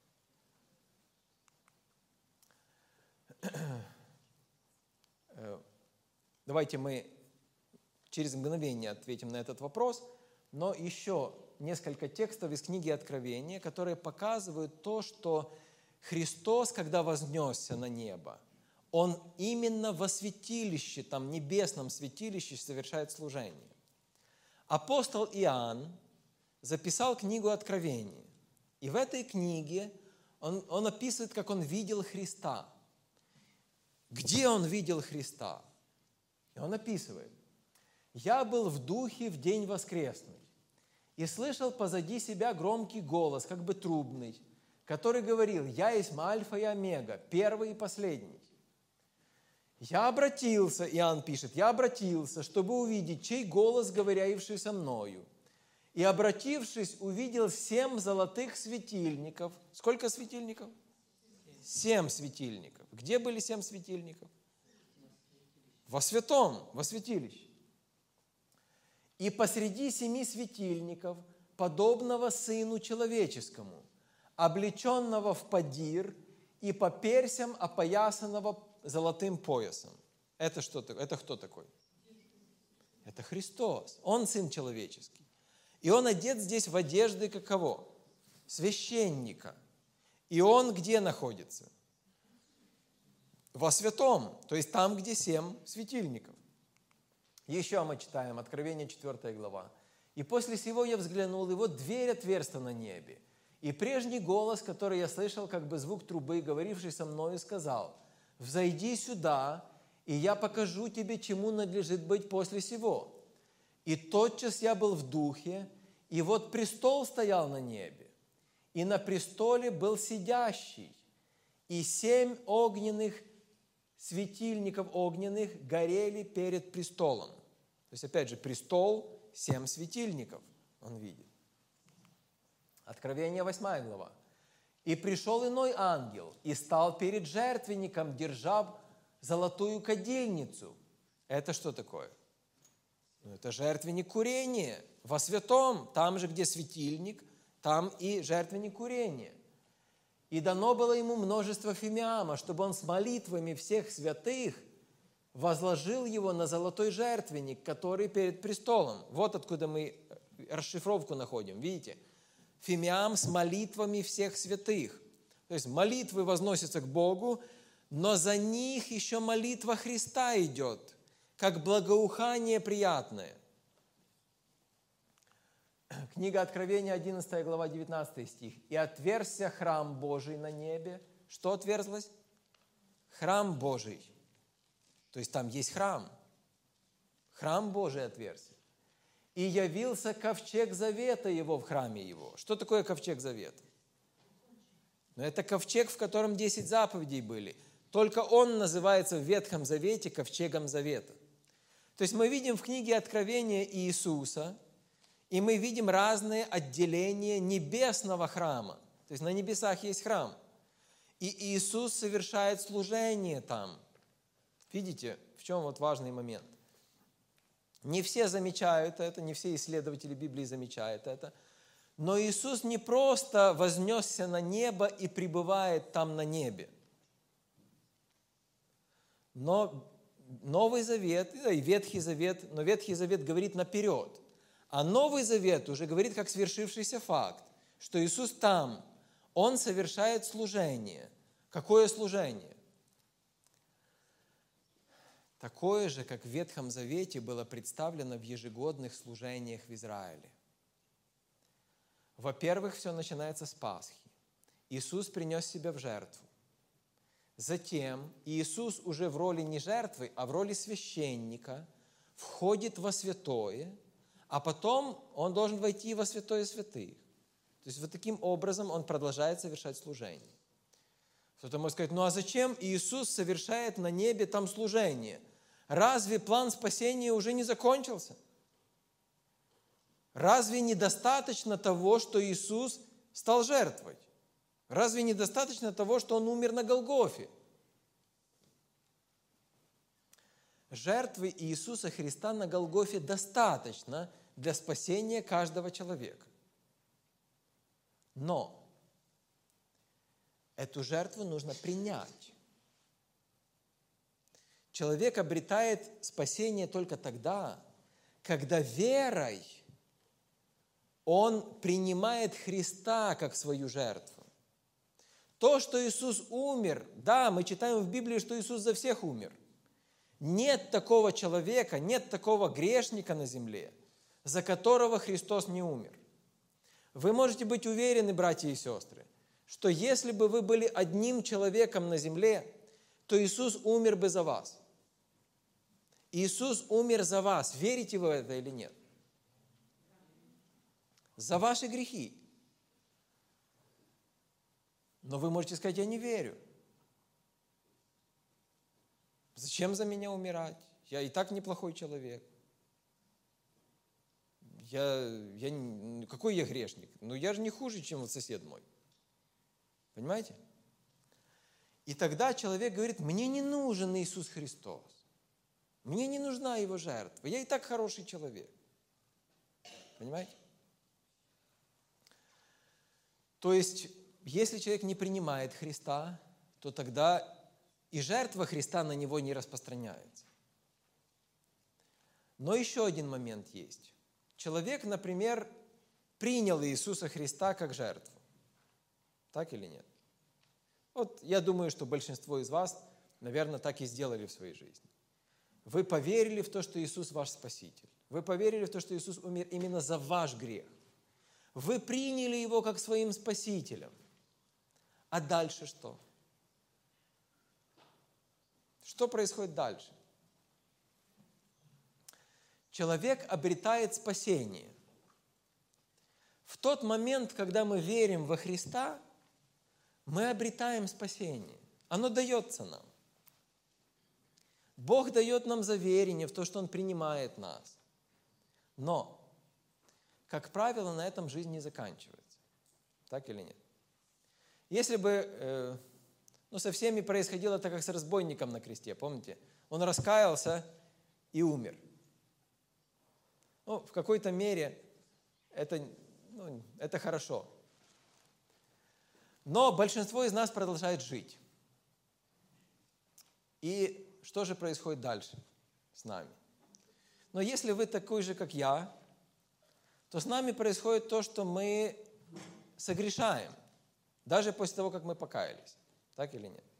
[SPEAKER 1] Давайте мы через мгновение ответим на этот вопрос, но еще несколько текстов из книги Откровения, которые показывают то, что Христос, когда вознесся на небо, Он именно во святилище, там небесном святилище совершает служение. Апостол Иоанн записал книгу Откровения, и в этой книге он описывает, как он видел Христа. Где он видел Христа? И он описывает: «Я был в духе в день воскресный и слышал позади себя громкий голос, как бы трубный, который говорил: я есть Альфа и Омега, первый и последний. Я обратился», Иоанн пишет, «я обратился, чтобы увидеть, чей голос, говоривший со мною. И, обратившись, увидел 7 золотых светильников». Сколько светильников? 7 светильников. Где были 7 светильников? Во святом, во святилище. «И посреди 7 светильников, подобного Сыну Человеческому, облеченного в подир и по персям опоясанного золотым поясом». Это что такое? Это кто такой? Это Христос. Он Сын Человеческий. И Он одет здесь в одежды каково? Священника. И Он где находится? во святом, то есть там, где 7 светильников. Еще мы читаем Откровение 4 глава. «И после сего я взглянул, и вот дверь отверста на небе. И прежний голос, который я слышал, как бы звук трубы, говоривший со мною, сказал: взойди сюда, и я покажу тебе, чему надлежит быть после сего. И тотчас я был в духе, и вот престол стоял на небе, и на престоле был сидящий, и 7 огненных светильников огненных горели перед престолом». То есть, опять же, престол, 7 светильников он видит. Откровение 8 глава. «И пришел иной ангел, и стал перед жертвенником, держа золотую кадильницу». Это что такое? Это жертвенник курения во святом, там же, где светильник, там и жертвенник курения. «И дано было ему множество фимиама, чтобы он с молитвами всех святых возложил его на золотой жертвенник, который перед престолом». Вот откуда мы расшифровку находим, видите? Фимиам с молитвами всех святых. То есть молитвы возносятся к Богу, но за них еще молитва Христа идет, как благоухание приятное. Книга Откровения, 11 глава, 19 стих. «И отверзся храм Божий на небе». Что отверзлось? Храм Божий. То есть там есть храм. Храм Божий отверзся. «И явился ковчег завета его в храме его». Что такое ковчег завета? Ну, это ковчег, в котором 10 заповедей были. Только он называется в Ветхом Завете ковчегом завета. То есть мы видим в книге Откровения Иисуса, и мы видим разные отделения небесного храма. То есть на небесах есть храм. И Иисус совершает служение там. Видите, в чем вот важный момент? Не все замечают это, не все исследователи Библии замечают это. Но Иисус не просто вознесся на небо и пребывает там на небе. Но Новый Завет, и Ветхий Завет, но Ветхий Завет говорит наперед. А Новый Завет уже говорит как свершившийся факт, что Иисус там, Он совершает служение. Какое служение? Такое же, как в Ветхом Завете было представлено в ежегодных служениях в Израиле. Во-первых, все начинается с Пасхи. Иисус принес себя в жертву. Затем Иисус уже в роли не жертвы, а в роли священника входит во святое, а потом Он должен войти во святое святых. То есть вот таким образом Он продолжает совершать служение. Кто-то может сказать, ну а зачем Иисус совершает на небе там служение? Разве план спасения уже не закончился? Разве недостаточно того, что Иисус стал жертвой? Разве недостаточно того, что Он умер на Голгофе? Жертвы Иисуса Христа на Голгофе достаточно для спасения каждого человека. Но эту жертву нужно принять. Человек обретает спасение только тогда, когда верой он принимает Христа как свою жертву. То, что Иисус умер, да, мы читаем в Библии, что Иисус за всех умер. Нет такого человека, нет такого грешника на земле, за которого Христос не умер. Вы можете быть уверены, братья и сестры, что если бы вы были одним человеком на земле, то Иисус умер бы за вас. Иисус умер за вас. Верите вы в это или нет? За ваши грехи. Но вы можете сказать, я не верю. Зачем за меня умирать? Я и так неплохой человек. Какой я грешник? Ну, я же не хуже, чем вот сосед мой. Понимаете? И тогда человек говорит, мне не нужен Иисус Христос. Мне не нужна Его жертва. Я и так хороший человек. Понимаете? То есть, если человек не принимает Христа, то тогда и жертва Христа на него не распространяется. Но еще один момент есть. Человек, например, принял Иисуса Христа как жертву. Так или нет? Вот я думаю, что большинство из вас наверное, так и сделали в своей жизни. Вы поверили в то, что Иисус ваш Спаситель. Вы поверили в то, что Иисус умер именно за ваш грех. Вы приняли Его как своим Спасителем. А дальше что? Что происходит дальше? Человек обретает спасение. В тот момент, когда мы верим во Христа, мы обретаем спасение. Оно дается нам. Бог дает нам заверение в то, что Он принимает нас. Но, как правило, на этом жизнь не заканчивается. Так или нет? Если бы со всеми происходило так, как с разбойником на кресте, помните? Он раскаялся и умер. В какой-то мере это хорошо. Но большинство из нас продолжает жить. И что же происходит дальше с нами? Но если вы такой же, как я, то с нами происходит то, что мы согрешаем, даже после того, как мы покаялись. Так или нет?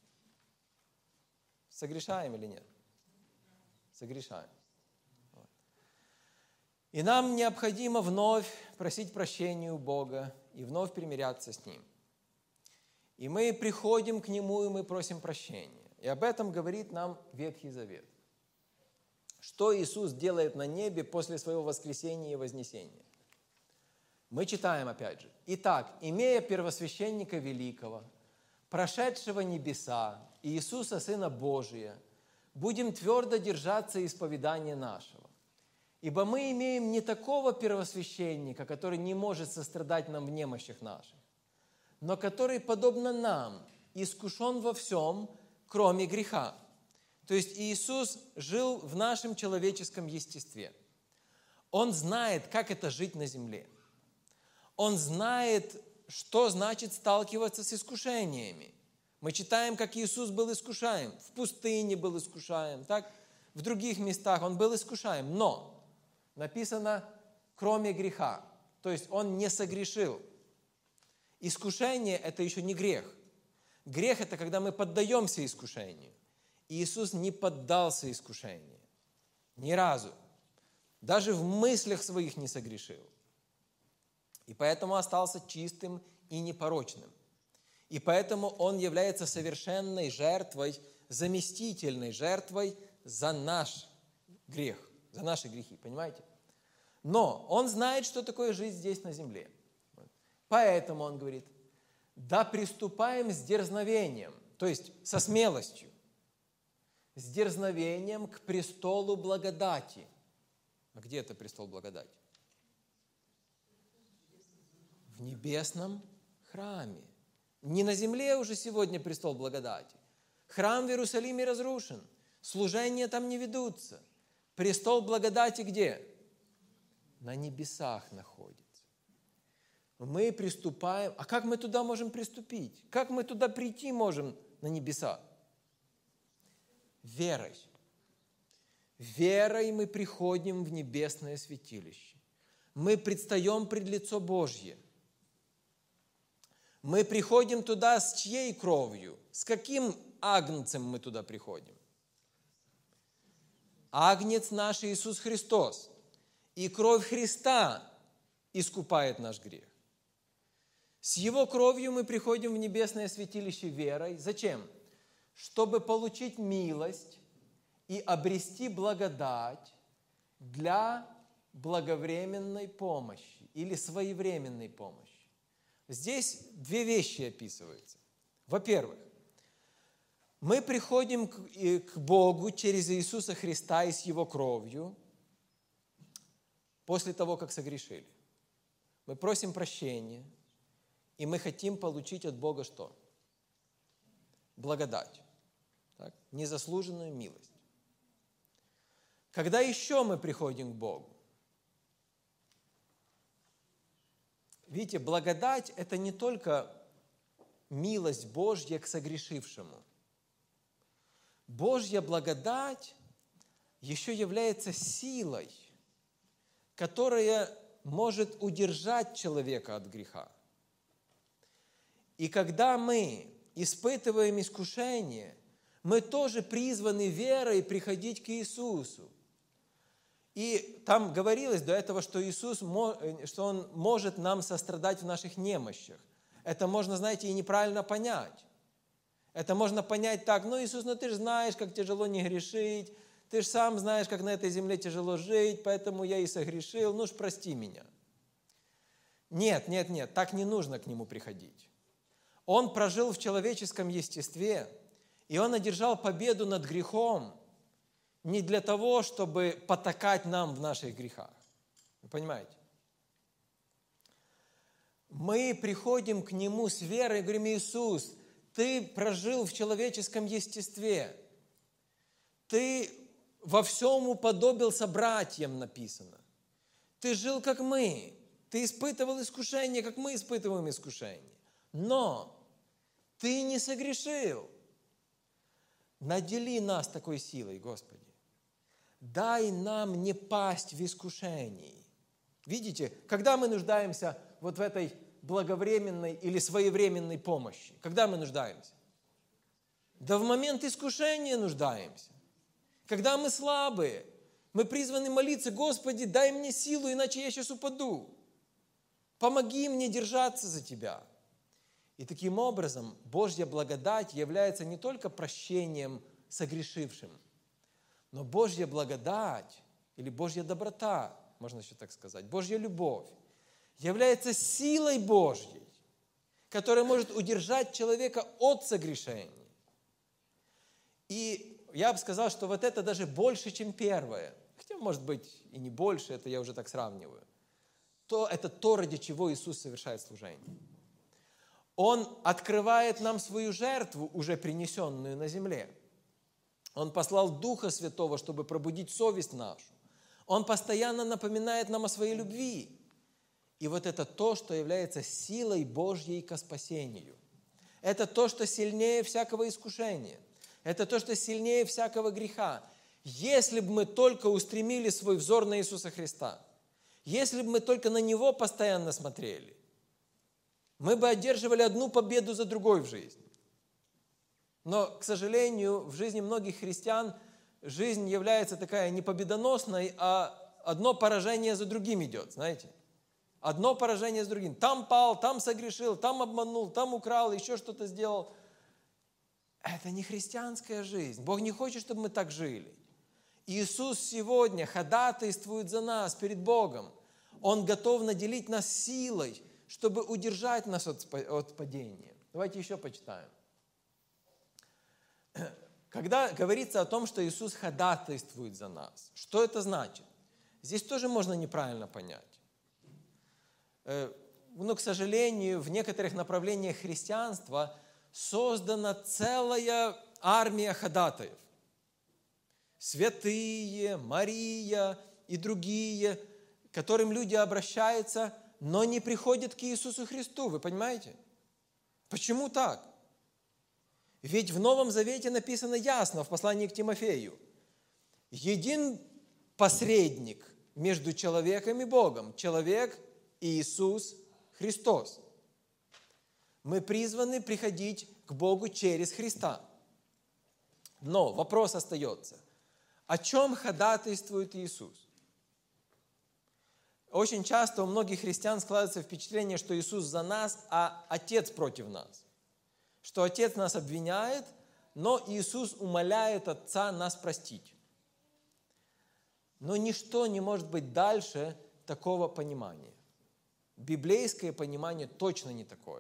[SPEAKER 1] Согрешаем или нет? Согрешаем. И нам необходимо вновь просить прощения у Бога и вновь примиряться с Ним. И мы приходим к Нему, и мы просим прощения. И об этом говорит нам Ветхий Завет. Что Иисус делает на небе после своего воскресения и вознесения? Мы читаем опять же. «Итак, имея первосвященника великого, прошедшего небеса, Иисуса, Сына Божия, будем твердо держаться исповедания нашего. Ибо мы имеем не такого первосвященника, который не может сострадать нам в немощах наших, но который, подобно нам, искушен во всем, кроме греха». То есть Иисус жил в нашем человеческом естестве. Он знает, как это жить на земле. Он знает, что значит сталкиваться с искушениями. Мы читаем, как Иисус был искушаем. В пустыне был искушаем, так? В других местах Он был искушаем. Но написано, кроме греха. То есть Он не согрешил. Искушение – это еще не грех. Грех – это когда мы поддаемся искушению. Иисус не поддался искушению. Ни разу. Даже в мыслях своих не согрешил. И поэтому остался чистым и непорочным. И поэтому Он является совершенной жертвой, заместительной жертвой за наш грех, за наши грехи, понимаете? Но Он знает, что такое жить здесь на земле. Поэтому Он говорит, да приступаем с дерзновением, то есть со смелостью, с дерзновением к престолу благодати. А где это престол благодати? В небесном храме. Не на земле уже сегодня престол благодати. Храм в Иерусалиме разрушен. Служения там не ведутся. Престол благодати где? На небесах находится. Мы приступаем. А как мы туда можем приступить? Как мы туда прийти можем на небеса? Верой. Верой мы приходим в небесное святилище. Мы предстаем пред лицо Божье. Мы приходим туда с чьей кровью? С каким агнцем мы туда приходим? Агнец наш Иисус Христос. И кровь Христа искупает наш грех. С Его кровью мы приходим в небесное святилище верой. Зачем? Чтобы получить милость и обрести благодать для благовременной помощи или своевременной помощи. Здесь две вещи описываются. Во-первых, мы приходим к Богу через Иисуса Христа и с Его кровью после того, как согрешили. Мы просим прощения, и мы хотим получить от Бога что? Благодать. Так? Незаслуженную милость. Когда еще мы приходим к Богу? Видите, благодать – это не только милость Божья к согрешившему. Божья благодать еще является силой, которая может удержать человека от греха. И когда мы испытываем искушение, мы тоже призваны верой приходить к Иисусу. И там говорилось до этого, что что Он может нам сострадать в наших немощах. Это можно, знаете, и неправильно понять. Это можно понять так: ну, Иисус, ты же знаешь, как тяжело не грешить, ты же сам знаешь, как на этой земле тяжело жить, поэтому я и согрешил, ну ж прости меня. Нет, так не нужно к Нему приходить. Он прожил в человеческом естестве, и Он одержал победу над грехом не для того, чтобы потакать нам в наших грехах. Вы понимаете? Мы приходим к Нему с верой и говорим: Иисус, Ты прожил в человеческом естестве, Ты во всем уподобился братьям, написано. Ты жил, как мы, Ты испытывал искушения, как мы испытываем искушения. Но Ты не согрешил. Надели нас такой силой, Господи. Дай нам не пасть в искушении. Видите, когда мы нуждаемся вот в этой благовременной или своевременной помощи? Когда мы нуждаемся? Да в момент искушения нуждаемся. Когда мы слабые, мы призваны молиться: Господи, дай мне силу, иначе я сейчас упаду. Помоги мне держаться за Тебя. И таким образом Божья благодать является не только прощением согрешившим, но Божья благодать или Божья доброта, можно еще так сказать, Божья любовь является силой Божьей, которая может удержать человека от согрешения. И я бы сказал, что вот это даже больше, чем первое. Хотя, может быть, и не больше, это я уже так сравниваю. Это то, ради чего Иисус совершает служение. Он открывает нам свою жертву, уже принесенную на земле. Он послал Духа Святого, чтобы пробудить совесть нашу. Он постоянно напоминает нам о своей любви. И вот это то, что является силой Божьей ко спасению. Это то, что сильнее всякого искушения. Это то, что сильнее всякого греха. Если бы мы только устремили свой взор на Иисуса Христа, если бы мы только на Него постоянно смотрели, мы бы одерживали одну победу за другой в жизни. Но, к сожалению, в жизни многих христиан жизнь является такая не победоносной, а одно поражение за другим идет, знаете. Одно поражение за другим. Там пал, там согрешил, там обманул, там украл, еще что-то сделал. Это не христианская жизнь. Бог не хочет, чтобы мы так жили. Иисус сегодня ходатайствует за нас перед Богом. Он готов наделить нас силой, чтобы удержать нас от падения. Давайте еще почитаем. Когда говорится о том, что Иисус ходатайствует за нас, что это значит? Здесь тоже можно неправильно понять. Но, к сожалению, в некоторых направлениях христианства создана целая армия ходатаев. Святые, Мария и другие, к которым люди обращаются, но не приходят к Иисусу Христу. Вы понимаете? Почему так? Ведь в Новом Завете написано ясно в послании к Тимофею: един посредник между человеком и Богом, человек Иисус Христос. Мы призваны приходить к Богу через Христа. Но вопрос остается: о чем ходатайствует Иисус? Очень часто у многих христиан складывается впечатление, что Иисус за нас, а Отец против нас. Что Отец нас обвиняет, но Иисус умоляет Отца нас простить. Но ничто не может быть дальше такого понимания. Библейское понимание точно не такое.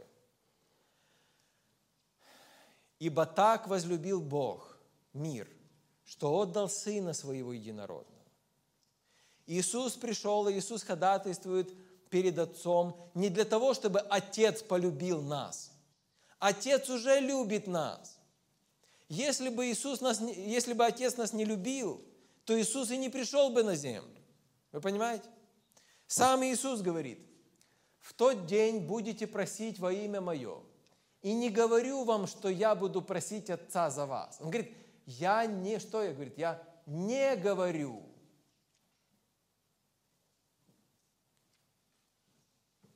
[SPEAKER 1] «Ибо так возлюбил Бог мир, что отдал Сына Своего Единородного». Иисус пришел, и Иисус ходатайствует перед Отцом не для того, чтобы Отец полюбил нас. Отец уже любит нас. Если бы Отец нас не любил, то Иисус и не пришел бы на землю. Вы понимаете? Сам Иисус говорит: «В тот день будете просить во имя Мое, и не говорю вам, что я буду просить Отца за вас». Он говорит: я не говорю.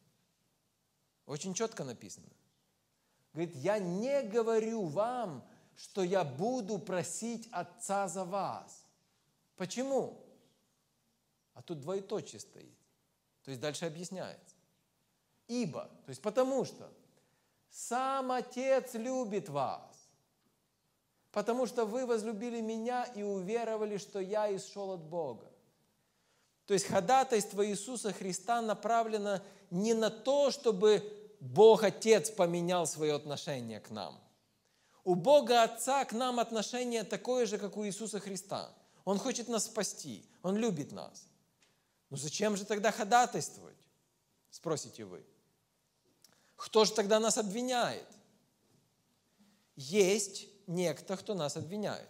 [SPEAKER 1] Очень четко написано. Говорит: я не говорю вам, что я буду просить Отца за вас. Почему? А тут двоеточие стоит. То есть дальше объясняется. Ибо, то есть потому что сам Отец любит вас, потому что вы возлюбили меня и уверовали, что я исшел от Бога. То есть ходатайство Иисуса Христа направлено не на то, чтобы Бог Отец поменял свое отношение к нам. У Бога Отца к нам отношение такое же, как у Иисуса Христа. Он хочет нас спасти, Он любит нас. Но зачем же тогда ходатайствовать? Спросите вы. Кто же тогда нас обвиняет? Есть некто, кто нас обвиняет.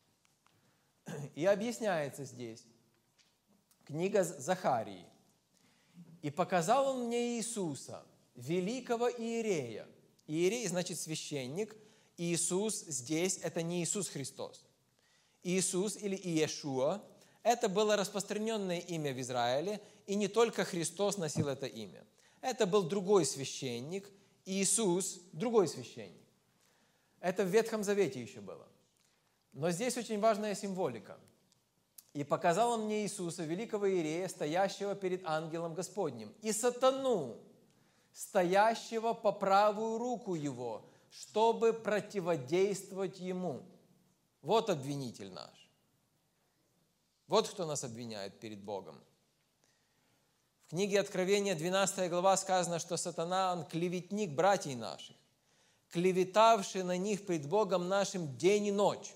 [SPEAKER 1] И объясняется здесь. Книга Захарии. «И показал он мне Иисуса, великого иерея». Иерей значит священник. Иисус здесь – это не Иисус Христос. Иисус или Иешуа – это было распространенное имя в Израиле, и не только Христос носил это имя. Это был другой священник, Иисус – другой священник. Это в Ветхом Завете еще было. Но здесь очень важная символика. «И показал он мне Иисуса, великого иерея, стоящего перед ангелом Господним, и сатану, стоящего по правую руку его, чтобы противодействовать ему». Вот обвинитель наш. Вот кто нас обвиняет перед Богом. В книге Откровения, 12 глава, сказано, что сатана, он клеветник братьев наших, клеветавший на них пред Богом нашим день и ночь.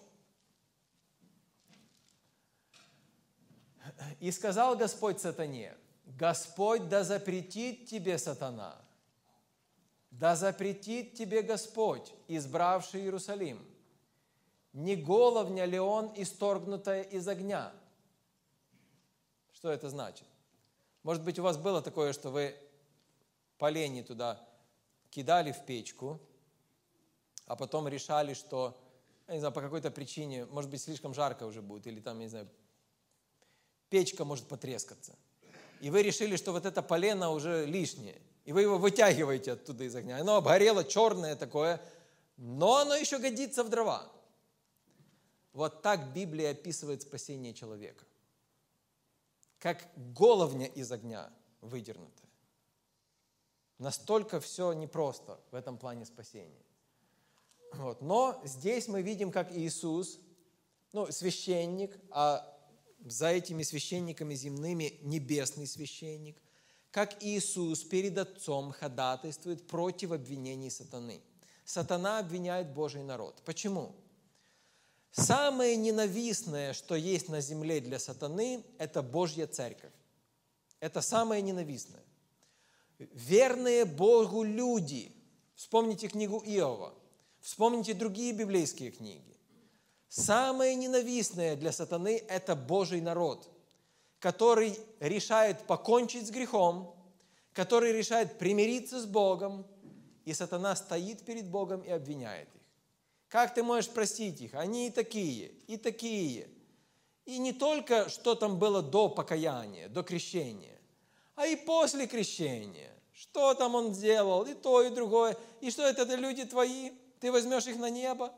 [SPEAKER 1] «И сказал Господь сатане: Господь да запретит тебе, сатана, да запретит тебе Господь, избравший Иерусалим. Не головня ли он, исторгнутая из огня?» Что это значит? Может быть, у вас было такое, что вы поленья туда кидали в печку, а потом решали, что, я не знаю, по какой-то причине, может быть, слишком жарко уже будет, или там, я не знаю, печка может потрескаться. И вы решили, что вот это полено уже лишнее. И вы его вытягиваете оттуда из огня. Оно обгорело, черное такое, но оно еще годится в дрова. Вот так Библия описывает спасение человека. Как головня из огня выдернутая. Настолько все непросто в этом плане спасения. Вот. Но здесь мы видим, как Иисус, священник, а за этими священниками земными небесный священник, как Иисус перед Отцом ходатайствует против обвинений сатаны. Сатана обвиняет Божий народ. Почему? Самое ненавистное, что есть на земле для сатаны, это Божья церковь. Это самое ненавистное. Верные Богу люди. Вспомните книгу Иова. Вспомните другие библейские книги. Самое ненавистное для сатаны – это Божий народ, который решает покончить с грехом, который решает примириться с Богом, и сатана стоит перед Богом и обвиняет их. Как ты можешь простить их? Они и такие, и такие. И не только, что там было до покаяния, до крещения, а и после крещения. Что там он сделал, и то, и другое. И что это люди твои? Ты возьмешь их на небо?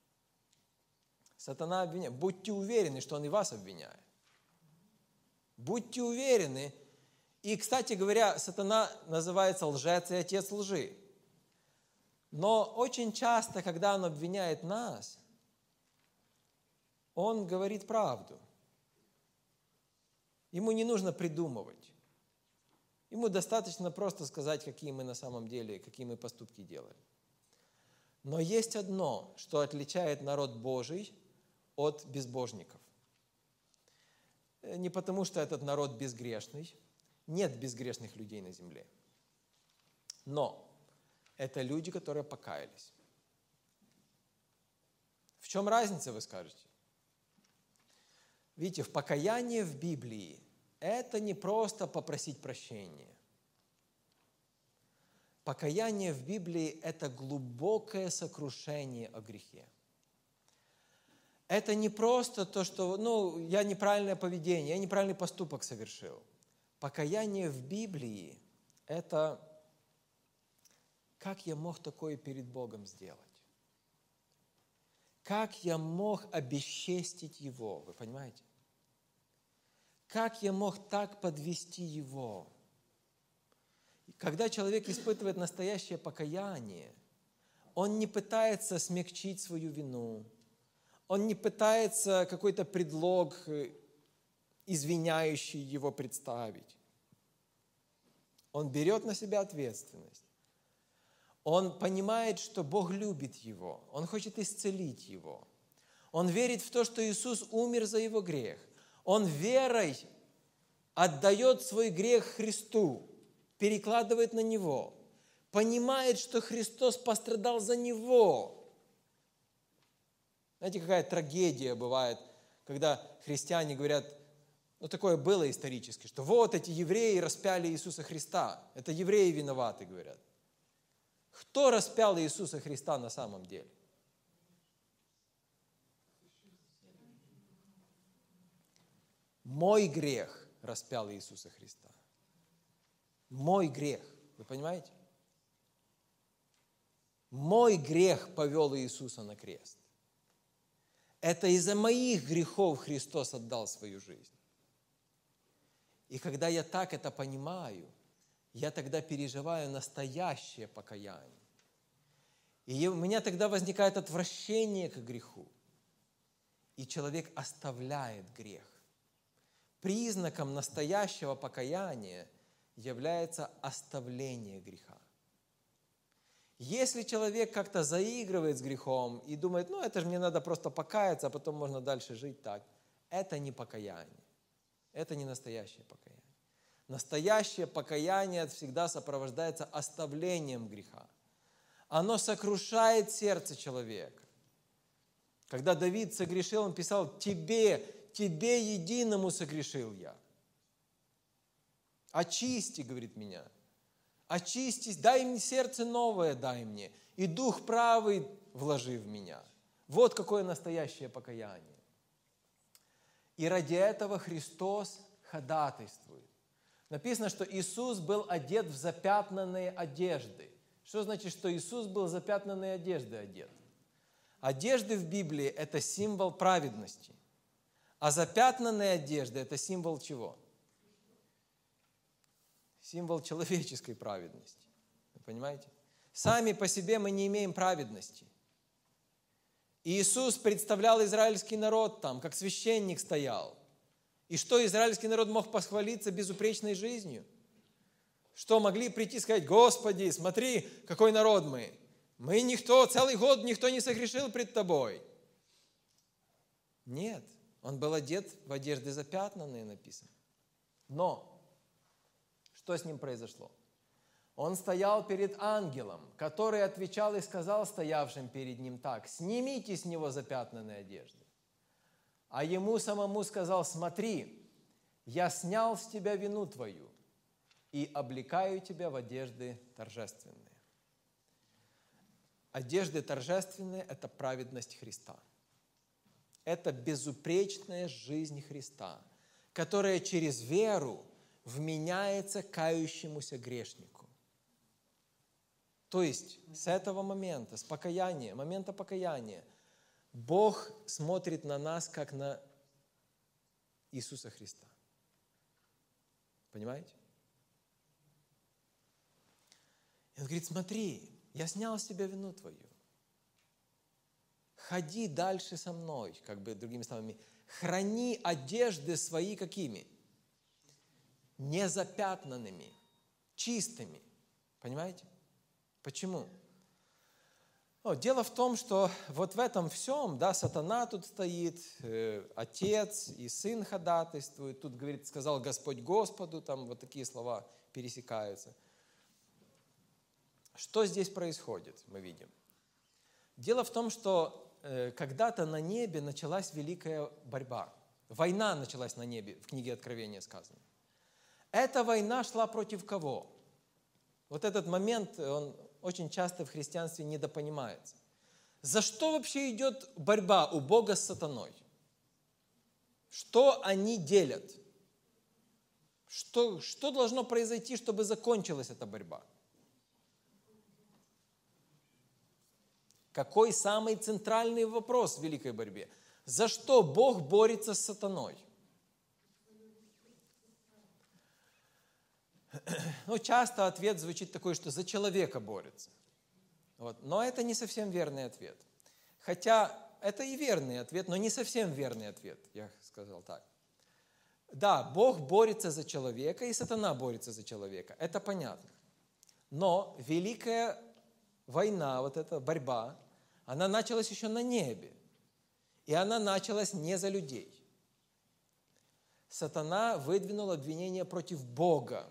[SPEAKER 1] Сатана обвиняет. Будьте уверены, что он и вас обвиняет. Будьте уверены. И, кстати говоря, сатана называется лжец и отец лжи. Но очень часто, когда он обвиняет нас, он говорит правду. Ему не нужно придумывать. Ему достаточно просто сказать, какие мы на самом деле, какие мы поступки делаем. Но есть одно, что отличает народ Божий от безбожников. Не потому, что этот народ безгрешный. Нет безгрешных людей на земле. Но это люди, которые покаялись. В чем разница, вы скажете? Видите, в покаянии в Библии это не просто попросить прощения. Покаяние в Библии – это глубокое сокрушение о грехе. Это не просто то, что, я неправильное поведение, я неправильный поступок совершил. Покаяние в Библии – это как я мог такое перед Богом сделать? как я мог обесчестить его? Вы понимаете? Как я мог так подвести его? Когда человек испытывает настоящее покаяние, он не пытается смягчить свою вину, он не пытается какой-то предлог, извиняющий его, представить. Он берет на себя ответственность. Он понимает, что Бог любит его, Он хочет исцелить его. Он верит в то, что Иисус умер за его грех. Он верой отдает свой грех Христу, перекладывает на Него, понимает, что Христос пострадал за него. Знаете, какая трагедия бывает, когда христиане говорят, такое было исторически, что вот эти евреи распяли Иисуса Христа. Это евреи виноваты, говорят. Кто распял Иисуса Христа на самом деле? Мой грех распял Иисуса Христа. Мой грех. Вы понимаете? Мой грех повел Иисуса на крест. Это из-за моих грехов Христос отдал свою жизнь. И когда я так это понимаю, я тогда переживаю настоящее покаяние. И у меня тогда возникает отвращение к греху. И человек оставляет грех. Признаком настоящего покаяния является оставление греха. Если человек как-то заигрывает с грехом и думает, это же мне надо просто покаяться, а потом можно дальше жить так, это не покаяние. Это не настоящее покаяние. Настоящее покаяние всегда сопровождается оставлением греха. Оно сокрушает сердце человека. Когда Давид согрешил, он писал, тебе единому согрешил я. Очисти, говорит, меня. Очистись, дай мне сердце новое, дай мне. И дух правый вложи в меня. Вот какое настоящее покаяние. И ради этого Христос ходатайствует. Написано, что Иисус был одет в запятнанные одежды. Что значит, что Иисус был в запятнанные одежды одет? Одежды в Библии – это символ праведности. А запятнанные одежды – это символ чего? Символ человеческой праведности. Вы понимаете? Сами по себе мы не имеем праведности. Иисус представлял израильский народ там, как священник стоял. И что израильский народ мог похвалиться безупречной жизнью? Что могли прийти и сказать, Господи, смотри, какой народ мы. Мы никто, целый год никто не согрешил пред Тобой. Нет, он был одет в одежды запятнанные, написано. Но что с ним произошло? Он стоял перед ангелом, который отвечал и сказал стоявшим перед ним так, снимите с него запятнанные одежды. А ему самому сказал, смотри, я снял с тебя вину твою и облекаю тебя в одежды торжественные. Одежды торжественные – это праведность Христа. Это безупречная жизнь Христа, которая через веру вменяется кающемуся грешнику. То есть с этого момента, с покаяния, момента покаяния, Бог смотрит на нас, как на Иисуса Христа. Понимаете? И Он говорит, смотри, я снял с тебя вину твою. Ходи дальше со мной, как бы другими словами, храни одежды свои какими? Незапятнанными, чистыми. Понимаете? Почему? Дело в том, что вот в этом всем, сатана тут стоит, отец и сын ходатайствуют. Тут, говорит, сказал Господь Господу, там вот такие слова пересекаются. Что здесь происходит, мы видим? Дело в том, что когда-то на небе началась великая борьба. Война началась на небе, в книге Откровения сказано. Эта война шла против кого? Вот этот момент, он очень часто в христианстве недопонимается. За что вообще идет борьба у Бога с сатаной? Что они делят? Что должно произойти, чтобы закончилась эта борьба? Какой самый центральный вопрос в великой борьбе? За что Бог борется с сатаной? Ну, часто ответ звучит такой, что за человека борется. Вот. Но это не совсем верный ответ. Хотя это и верный ответ, но не совсем верный ответ, я сказал так. Да, Бог борется за человека, и сатана борется за человека. Это понятно. Но великая война, вот эта борьба, она началась еще на небе. И она началась не за людей. Сатана выдвинул обвинение против Бога,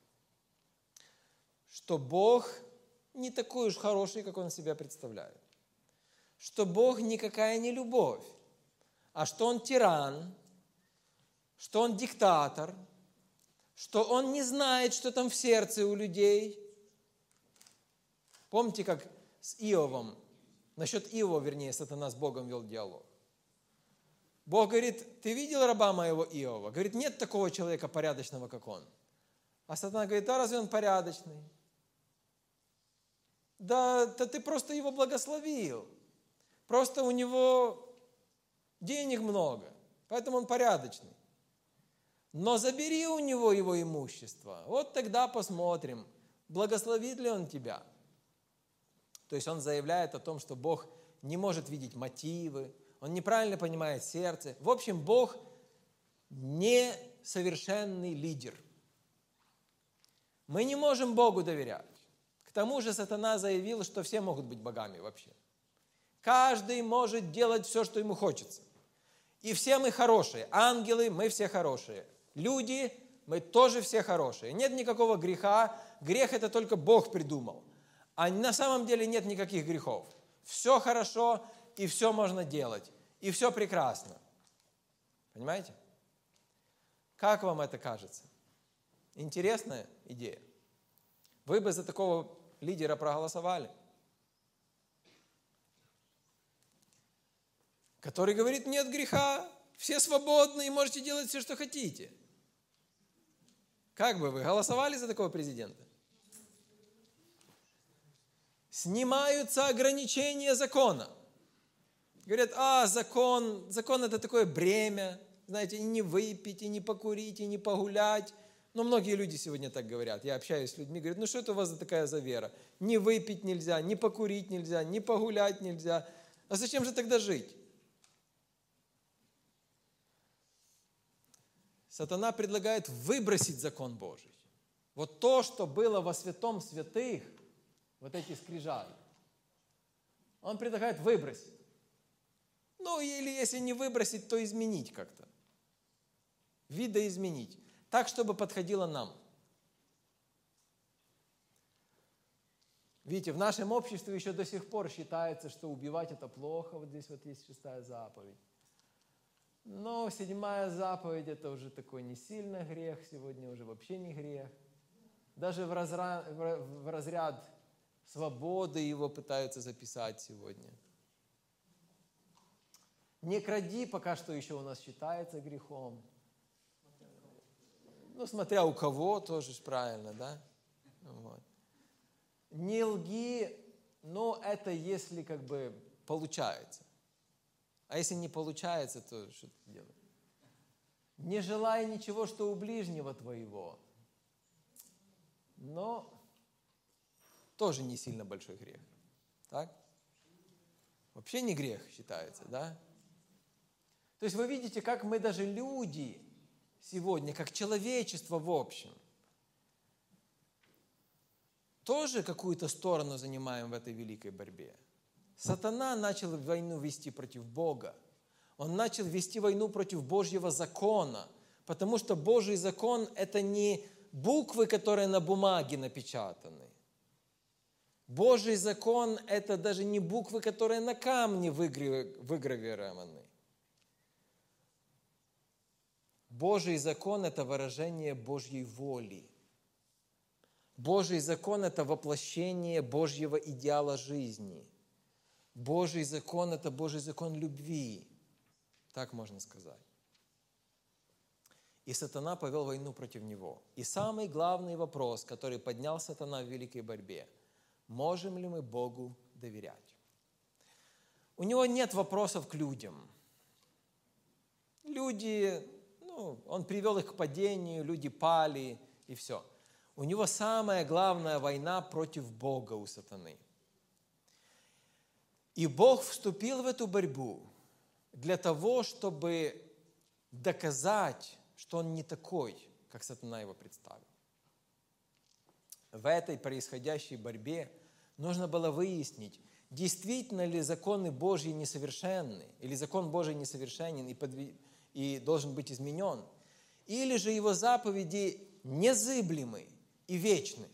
[SPEAKER 1] что Бог не такой уж хороший, как он себя представляет. Что Бог никакая не любовь, а что Он тиран, что Он диктатор, что Он не знает, что там в сердце у людей. Помните, как с Иовом, насчет Иова, вернее, сатана с Богом вел диалог. Бог говорит: ты видел раба моего Иова? Говорит: нет такого человека порядочного, как он. А сатана говорит: да разве он порядочный? Да ты просто его благословил. Просто у него денег много, поэтому он порядочный. Но забери у него его имущество, вот тогда посмотрим, благословит ли он тебя. То есть он заявляет о том, что Бог не может видеть мотивы, он неправильно понимает сердце. В общем, Бог несовершенный лидер. Мы не можем Богу доверять. К тому же сатана заявил, что все могут быть богами вообще. Каждый может делать все, что ему хочется. И все мы хорошие. Ангелы, мы все хорошие. Люди, мы тоже все хорошие. Нет никакого греха. Грех это только Бог придумал. А на самом деле нет никаких грехов. Все хорошо, и все можно делать. И все прекрасно. Понимаете? Как вам это кажется? Интересная идея. Вы бы за такого лидера проголосовали? Который говорит: нет греха, все свободны и можете делать все, что хотите. Как бы вы голосовали за такого президента? Снимаются ограничения закона. Говорят: закон это такое бремя, знаете, и не выпить, и не покурить, и не погулять. Но многие люди сегодня так говорят. Я общаюсь с людьми, говорят: ну что это у вас такая за вера? Не выпить нельзя, не покурить нельзя, не погулять нельзя. А зачем же тогда жить? Сатана предлагает выбросить закон Божий. Вот то, что было во святом святых, вот эти скрижали, он предлагает выбросить. Ну, или если не выбросить, то изменить как-то. Видоизменить. Так, чтобы подходило нам. Видите, в нашем обществе еще до сих пор считается, что убивать это плохо. Вот здесь вот есть 6-я заповедь. Но 7-я заповедь это уже такой не сильно грех, сегодня уже вообще не грех. Даже в разряд свободы его пытаются записать сегодня. Не кради пока что еще у нас считается грехом. Ну, смотря у кого, тоже правильно, да? Вот. Не лги, но это если как бы получается. А если не получается, то что ты делаешь? Не желай ничего, что у ближнего твоего. Но тоже не сильно большой грех. Так? Вообще не грех считается, да? То есть вы видите, как мы даже люди сегодня, как человечество в общем, тоже какую-то сторону занимаем в этой великой борьбе. Сатана начал войну вести против Бога. Он начал вести войну против Божьего закона, потому что Божий закон – это не буквы, которые на бумаге напечатаны. Божий закон – это даже не буквы, которые на камне выгравированы. Божий закон – это выражение Божьей воли. Божий закон – это воплощение Божьего идеала жизни. Божий закон – это Божий закон любви. Так можно сказать. И сатана повел войну против него. И самый главный вопрос, который поднял сатана в великой борьбе – можем ли мы Богу доверять? у него нет вопросов к людям. Люди, он привел их к падению, люди пали, и все. У него самая главная война против Бога у сатаны. И Бог вступил в эту борьбу для того, чтобы доказать, что он не такой, как сатана его представил. В этой происходящей борьбе нужно было выяснить, действительно ли законы Божьи несовершенны, или закон Божий несовершенен и должен быть изменен, или же его заповеди незыблемы и вечны.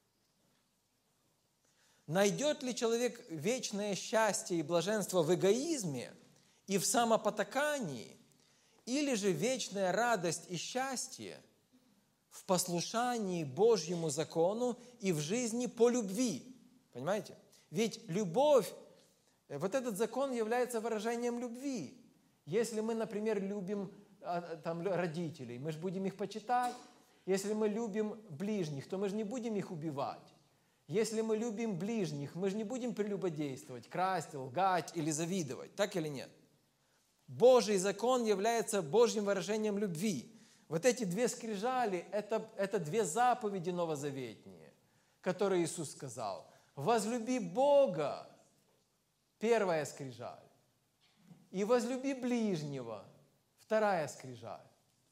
[SPEAKER 1] Найдет ли человек вечное счастье и блаженство в эгоизме и в самопотакании, или же вечная радость и счастье в послушании Божьему закону и в жизни по любви? Понимаете? Ведь любовь, вот этот закон является выражением любви. Если мы, например, любим родителей, мы же будем их почитать. Если мы любим ближних, то мы же не будем их убивать. Если мы любим ближних, мы же не будем прелюбодействовать, красть, лгать или завидовать. Так или нет? Божий закон является Божьим выражением любви. Вот эти две скрижали – это две заповеди новозаветные, которые Иисус сказал. Возлюби Бога, первая скрижаль, и возлюби ближнего, вторая скрижаль.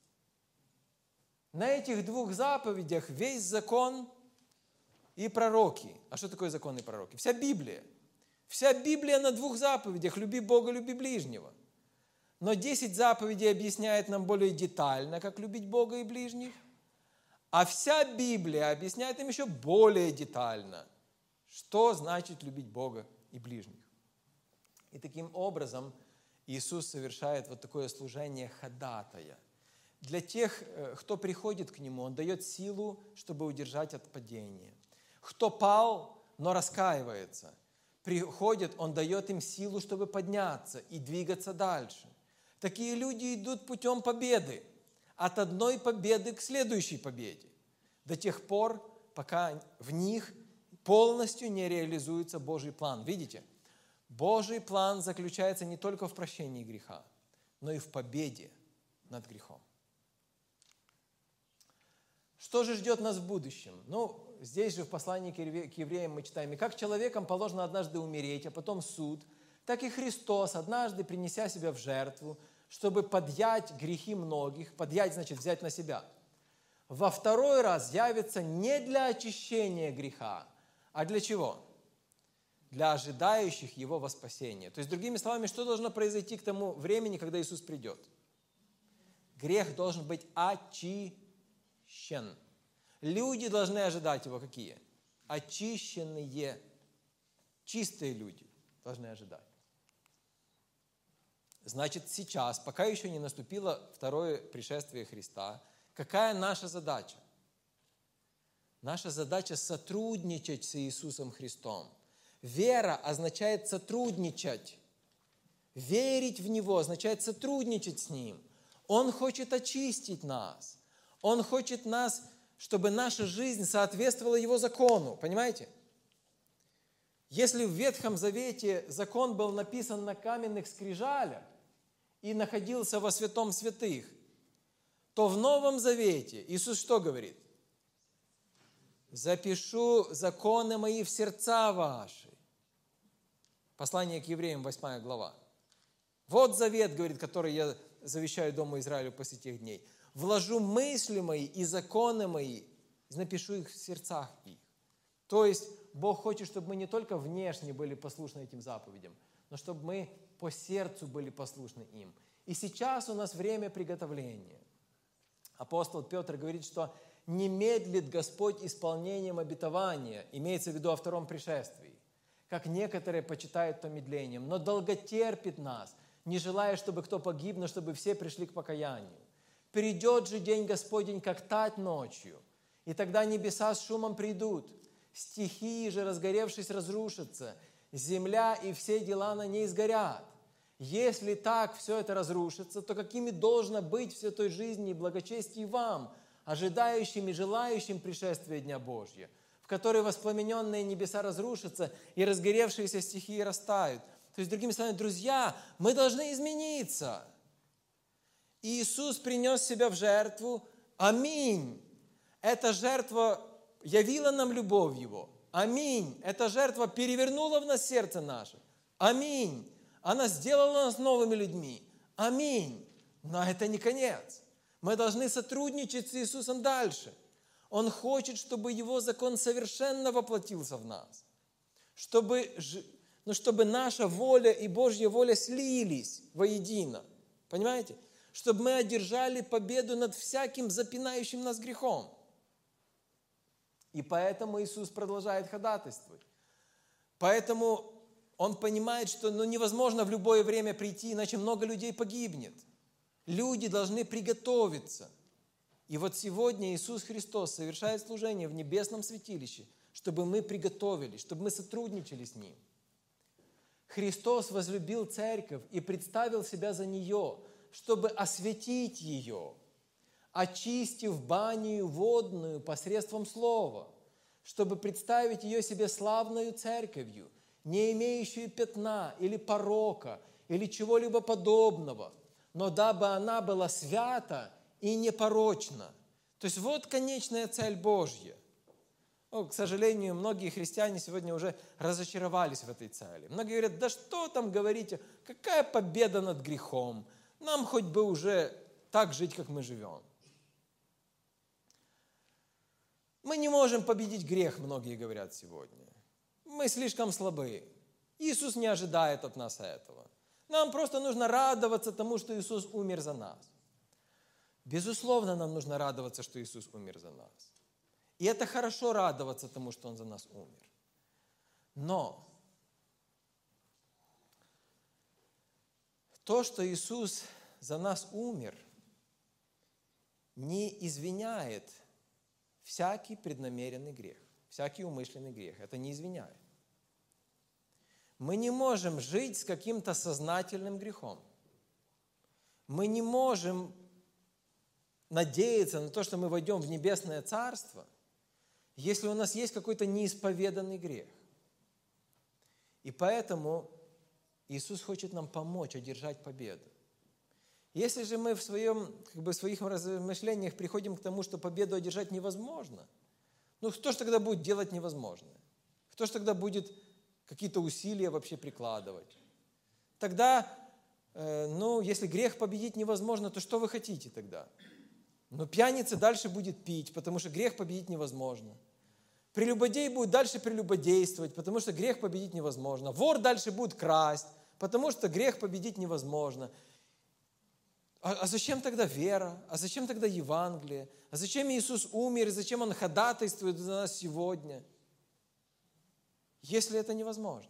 [SPEAKER 1] На этих двух заповедях весь закон и пророки. А что такое закон и пророки? Вся Библия. Вся Библия на двух заповедях. Люби Бога, люби ближнего. Но 10 заповедей объясняет нам более детально, как любить Бога и ближних. А вся Библия объясняет нам еще более детально, что значит любить Бога и ближних. И таким образом Иисус совершает вот такое служение ходатая. Для тех, кто приходит к Нему, Он дает силу, чтобы удержать от падения. Кто пал, но раскаивается, приходит, Он дает им силу, чтобы подняться и двигаться дальше. Такие люди идут путем победы, от одной победы к следующей победе, до тех пор, пока в них полностью не реализуется Божий план. Видите? Божий план заключается не только в прощении греха, но и в победе над грехом. Что же ждет нас в будущем? Здесь же в послании к евреям мы читаем: «И как человекам положено однажды умереть, а потом суд, так и Христос, однажды принеся себя в жертву, чтобы подъять грехи многих», подъять значит взять на себя, «во второй раз явится не для очищения греха, а для чего? Для ожидающих Его во спасение». То есть, другими словами, что должно произойти к тому времени, когда Иисус придет? Грех должен быть очищен. Люди должны ожидать Его какие? Очищенные, чистые люди должны ожидать. Значит, сейчас, пока еще не наступило второе пришествие Христа, какая наша задача? Наша задача сотрудничать с Иисусом Христом. Вера означает сотрудничать. Верить в Него означает сотрудничать с Ним. Он хочет очистить нас. Он хочет нас, чтобы наша жизнь соответствовала Его закону. Понимаете? Если в Ветхом Завете закон был написан на каменных скрижалях и находился во святом святых, то в Новом Завете Иисус что говорит? «Запишу законы мои в сердца ваши». Послание к евреям, 8 глава. «Вот завет, говорит, который я завещаю Дому Израилю после тех дней. Вложу мысли мои и законы мои, напишу их в сердцах их». То есть Бог хочет, чтобы мы не только внешне были послушны этим заповедям, но чтобы мы по сердцу были послушны им. И сейчас у нас время приготовления. Апостол Петр говорит, что не медлит Господь исполнением обетования, имеется в виду о втором пришествии, как некоторые почитают то медлением, но долготерпит нас, не желая, чтобы кто погиб, но чтобы все пришли к покаянию. Придет же день Господень, как тать ночью, и тогда небеса с шумом придут, стихии же, разгоревшись, разрушатся, земля и все дела на ней сгорят. Если так все это разрушится, то какими должно быть все той жизни и благочестии вам, ожидающим и желающим пришествия Дня Божьего, в которой воспламененные небеса разрушатся и разгоревшиеся стихии растают. То есть, другими словами, друзья, мы должны измениться. И Иисус принес себя в жертву. Аминь. Эта жертва явила нам любовь Его. Аминь. Эта жертва перевернула в нас сердце наше. Аминь. Она сделала нас новыми людьми. Аминь. Но это не конец. Мы должны сотрудничать с Иисусом дальше. Он хочет, чтобы Его закон совершенно воплотился в нас. Чтобы наша воля и Божья воля слились воедино. Понимаете? Чтобы мы одержали победу над всяким запинающим нас грехом. И поэтому Иисус продолжает ходатайствовать. Поэтому Он понимает, что невозможно в любое время прийти, иначе много людей погибнет. Люди должны приготовиться. И вот сегодня Иисус Христос совершает служение в небесном святилище, чтобы мы приготовились, чтобы мы сотрудничали с Ним. Христос возлюбил церковь и представил себя за нее, чтобы осветить ее, очистив баню водную посредством слова, чтобы представить ее себе славною церковью, не имеющую пятна или порока, или чего-либо подобного, но дабы она была свята и непорочна. То есть вот конечная цель Божья. К сожалению, многие христиане сегодня уже разочаровались в этой цели. Многие говорят, да что там говорите, какая победа над грехом? Нам хоть бы уже так жить, как мы живем. Мы не можем победить грех, многие говорят сегодня. Мы слишком слабы. Иисус не ожидает от нас этого. Нам просто нужно радоваться тому, что Иисус умер за нас. Безусловно, нам нужно радоваться, что Иисус умер за нас. И это хорошо радоваться тому, что Он за нас умер. Но то, что Иисус за нас умер, не извиняет всякий преднамеренный грех, всякий умышленный грех. Это не извиняет. Мы не можем жить с каким-то сознательным грехом. Мы не можем надеяться на то, что мы войдем в небесное царство, если у нас есть какой-то неисповеданный грех. И поэтому Иисус хочет нам помочь одержать победу. Если же мы в своих размышлениях приходим к тому, что победу одержать невозможно, кто же тогда будет делать невозможное? Кто же тогда будет какие-то усилия вообще прикладывать? Тогда, если грех победить невозможно, то что вы хотите тогда? Пьяница дальше будет пить, потому что грех победить невозможно. Прелюбодей будет дальше прелюбодействовать, потому что грех победить невозможно. Вор дальше будет красть, потому что грех победить невозможно. А зачем тогда вера? А зачем тогда Евангелие? А зачем Иисус умер? И зачем Он ходатайствует за нас сегодня? Если это невозможно.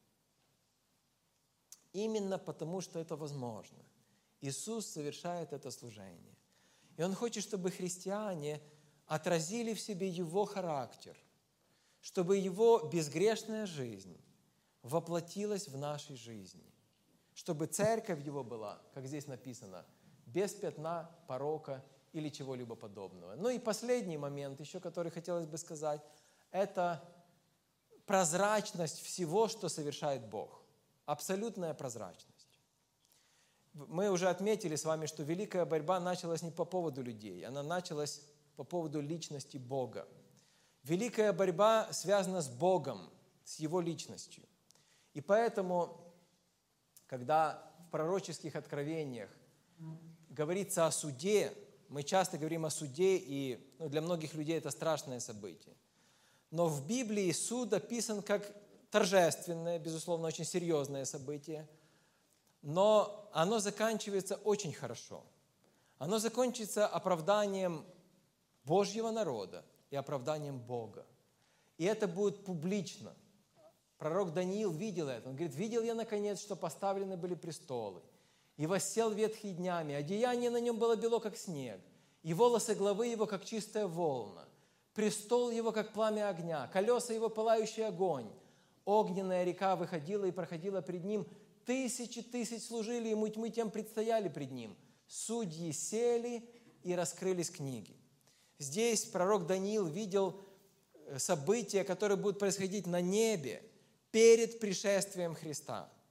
[SPEAKER 1] Именно потому, что это возможно. Иисус совершает это служение. И Он хочет, чтобы христиане отразили в себе Его характер, чтобы Его безгрешная жизнь воплотилась в нашей жизни, чтобы церковь Его была, как здесь написано, без пятна, порока или чего-либо подобного. И последний момент еще, который хотелось бы сказать, это прозрачность всего, что совершает Бог. Абсолютная прозрачность. Мы уже отметили с вами, что великая борьба началась не по поводу людей, она началась по поводу личности Бога. Великая борьба связана с Богом, с Его личностью. И поэтому, когда в пророческих откровениях говорится о суде, мы часто говорим о суде, и для многих людей это страшное событие. Но в Библии суд описан как торжественное, безусловно, очень серьезное событие, но оно заканчивается очень хорошо. Оно закончится оправданием Божьего народа и оправданием Бога. И это будет публично. Пророк Даниил видел это. Он говорит, видел я, наконец, что поставлены были престолы. И воссел ветхий днями, одеяние на нем было бело, как снег, и волосы главы его, как чистая волна. Престол его, как пламя огня, колеса его, пылающий огонь. Огненная река выходила и проходила пред ним. Тысячи тысяч служили ему, тьмы тем предстояли пред ним. Судьи сели, и раскрылись книги. Здесь пророк Даниил видел события, которые будут происходить на небе перед пришествием Христа.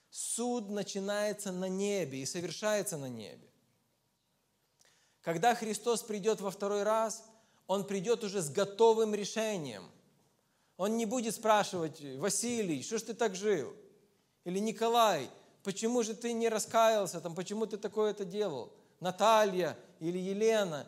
[SPEAKER 1] Суд начинается на небе и совершается на небе. Когда Христос придет во второй раз, Он придет уже с готовым решением. Он не будет спрашивать: Василий, что ж ты так жил? Или Николай, почему же ты не раскаялся? Почему ты такое-то делал? Наталья или Елена.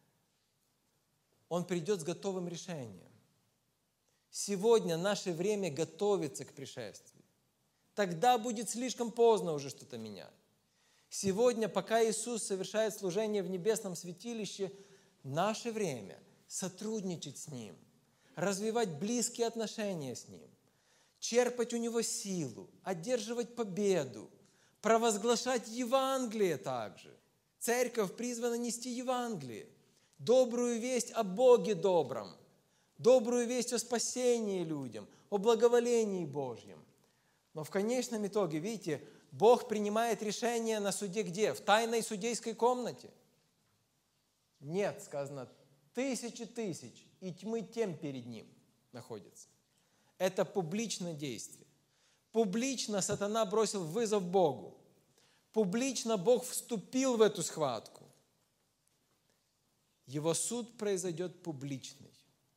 [SPEAKER 1] Он придет с готовым решением. Сегодня наше время готовится к пришествию. Тогда будет слишком поздно уже что-то менять. Сегодня, пока Иисус совершает служение в небесном святилище, наше время сотрудничать с Ним, развивать близкие отношения с Ним, черпать у Него силу, одерживать победу, провозглашать Евангелие также. Церковь призвана нести Евангелие, добрую весть о Боге добром, добрую весть о спасении людям, о благоволении Божьем. Но в конечном итоге, видите, Бог принимает решение на суде где? В тайной судейской комнате? Нет, сказано, тысячи тысяч, и тьмы тем перед Ним находятся. Это публичное действие. Публично сатана бросил вызов Богу. Публично Бог вступил в эту схватку. Его суд произойдет публичный.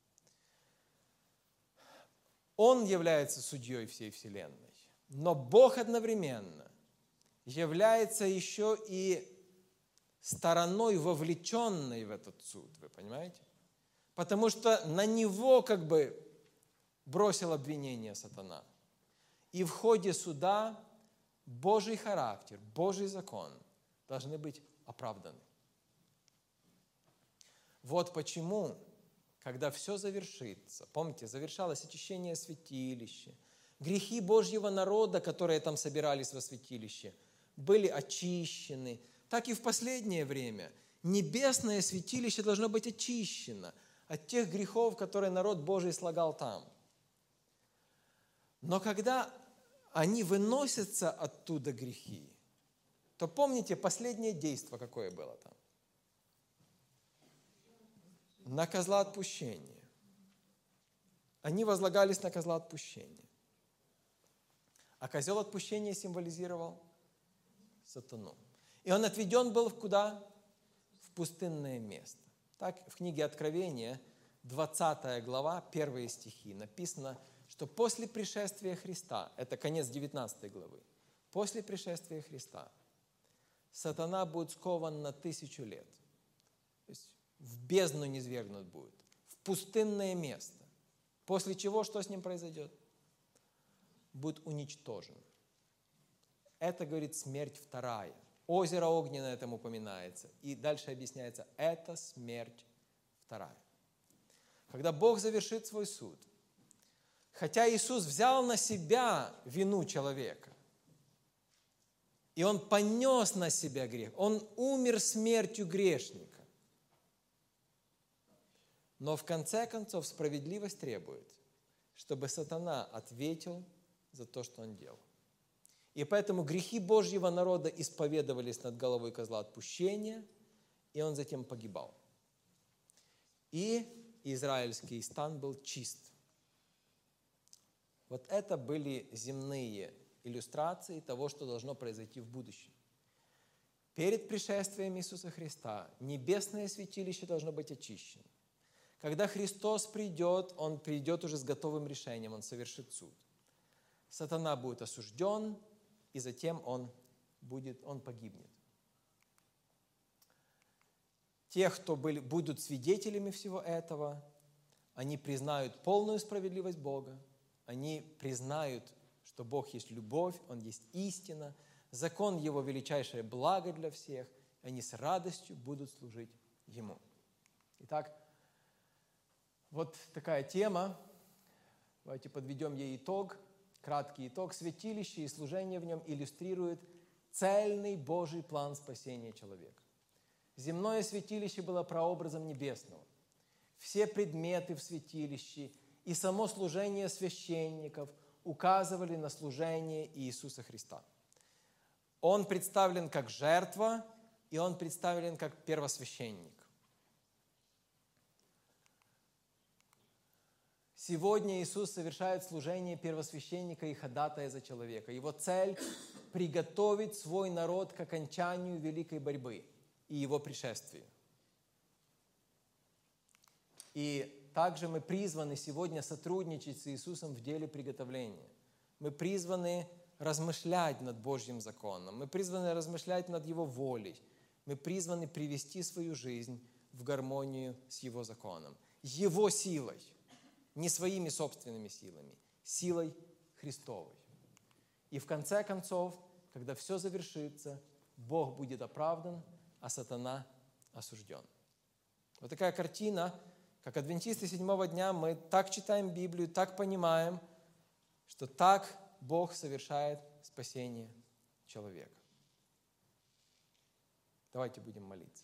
[SPEAKER 1] Он является судьей всей вселенной. Но Бог одновременно является еще и стороной, вовлеченной в этот суд. Вы понимаете? Потому что на него бросил обвинение сатана. И в ходе суда Божий характер, Божий закон должны быть оправданы. Вот почему, когда все завершится, помните, завершалось очищение святилища, грехи Божьего народа, которые там собирались во святилище, были очищены, так и в последнее время небесное святилище должно быть очищено от тех грехов, которые народ Божий слагал там. Но когда они выносятся оттуда грехи, то помните, последнее действие какое было там? На козла отпущения. Они возлагались на козла отпущения. А козел отпущения символизировал сатану. И он отведен был куда? В пустынное место. Так в книге Откровения, 20 глава, 1 стихи, написано, что после пришествия Христа, это конец 19 главы, после пришествия Христа сатана будет скован на 1000 лет. То есть в бездну низвергнут будет, в пустынное место. После чего что с ним произойдет? Будет уничтожен. Это, говорит, смерть вторая. Озеро огненное там упоминается. И дальше объясняется, это смерть вторая. Когда Бог завершит свой суд, хотя Иисус взял на себя вину человека, и Он понес на себя грех, Он умер смертью грешника, но в конце концов справедливость требует, чтобы сатана ответил за то, что он делал. И поэтому грехи Божьего народа исповедовались над головой козла отпущения, и он затем погибал. И израильский стан был чист. Вот это были земные иллюстрации того, что должно произойти в будущем. Перед пришествием Иисуса Христа небесное святилище должно быть очищено. Когда Христос придет, Он придет уже с готовым решением, Он совершит суд. Сатана будет осужден, и затем он погибнет. Те, кто будут свидетелями всего этого, они признают полную справедливость Бога, они признают, что Бог есть любовь, Он есть истина, закон Его величайшее благо для всех, и они с радостью будут служить Ему. Итак, вот такая тема. Давайте подведем ей итог. Краткий итог. Святилище и служение в нем иллюстрирует цельный Божий план спасения человека. Земное святилище было прообразом небесного. Все предметы в святилище и само служение священников указывали на служение Иисуса Христа. Он представлен как жертва, и Он представлен как первосвященник. Сегодня Иисус совершает служение первосвященника и ходатая за человека. Его цель – приготовить свой народ к окончанию великой борьбы и его пришествию. И также мы призваны сегодня сотрудничать с Иисусом в деле приготовления. Мы призваны размышлять над Божьим законом. Мы призваны размышлять над Его волей. Мы призваны привести свою жизнь в гармонию с Его законом. Его силой, не своими собственными силами, силой Христовой. И в конце концов, когда все завершится, Бог будет оправдан, а сатана осужден. Вот такая картина. Как адвентисты седьмого дня мы так читаем Библию, так понимаем, что так Бог совершает спасение человека. Давайте будем молиться.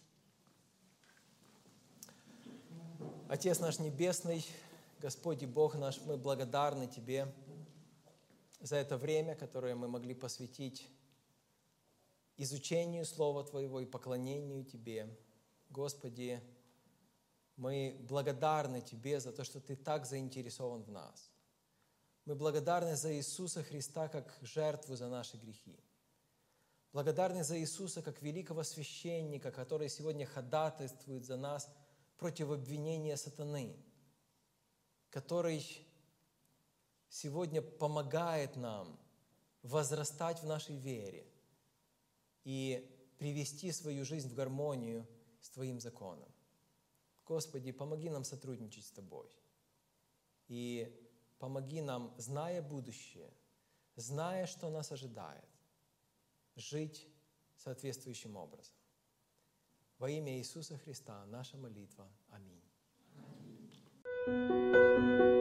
[SPEAKER 1] Отец наш Небесный, Господь и Бог наш, мы благодарны Тебе за это время, которое мы могли посвятить изучению Слова Твоего и поклонению Тебе. Господи, мы благодарны Тебе за то, что Ты так заинтересован в нас. Мы благодарны за Иисуса Христа как жертву за наши грехи. Благодарны за Иисуса как великого священника, который сегодня ходатайствует за нас против обвинения сатаны, который сегодня помогает нам возрастать в нашей вере и привести свою жизнь в гармонию с Твоим законом. Господи, помоги нам сотрудничать с Тобой. И помоги нам, зная будущее, зная, что нас ожидает, жить соответствующим образом. Во имя Иисуса Христа наша молитва. Аминь.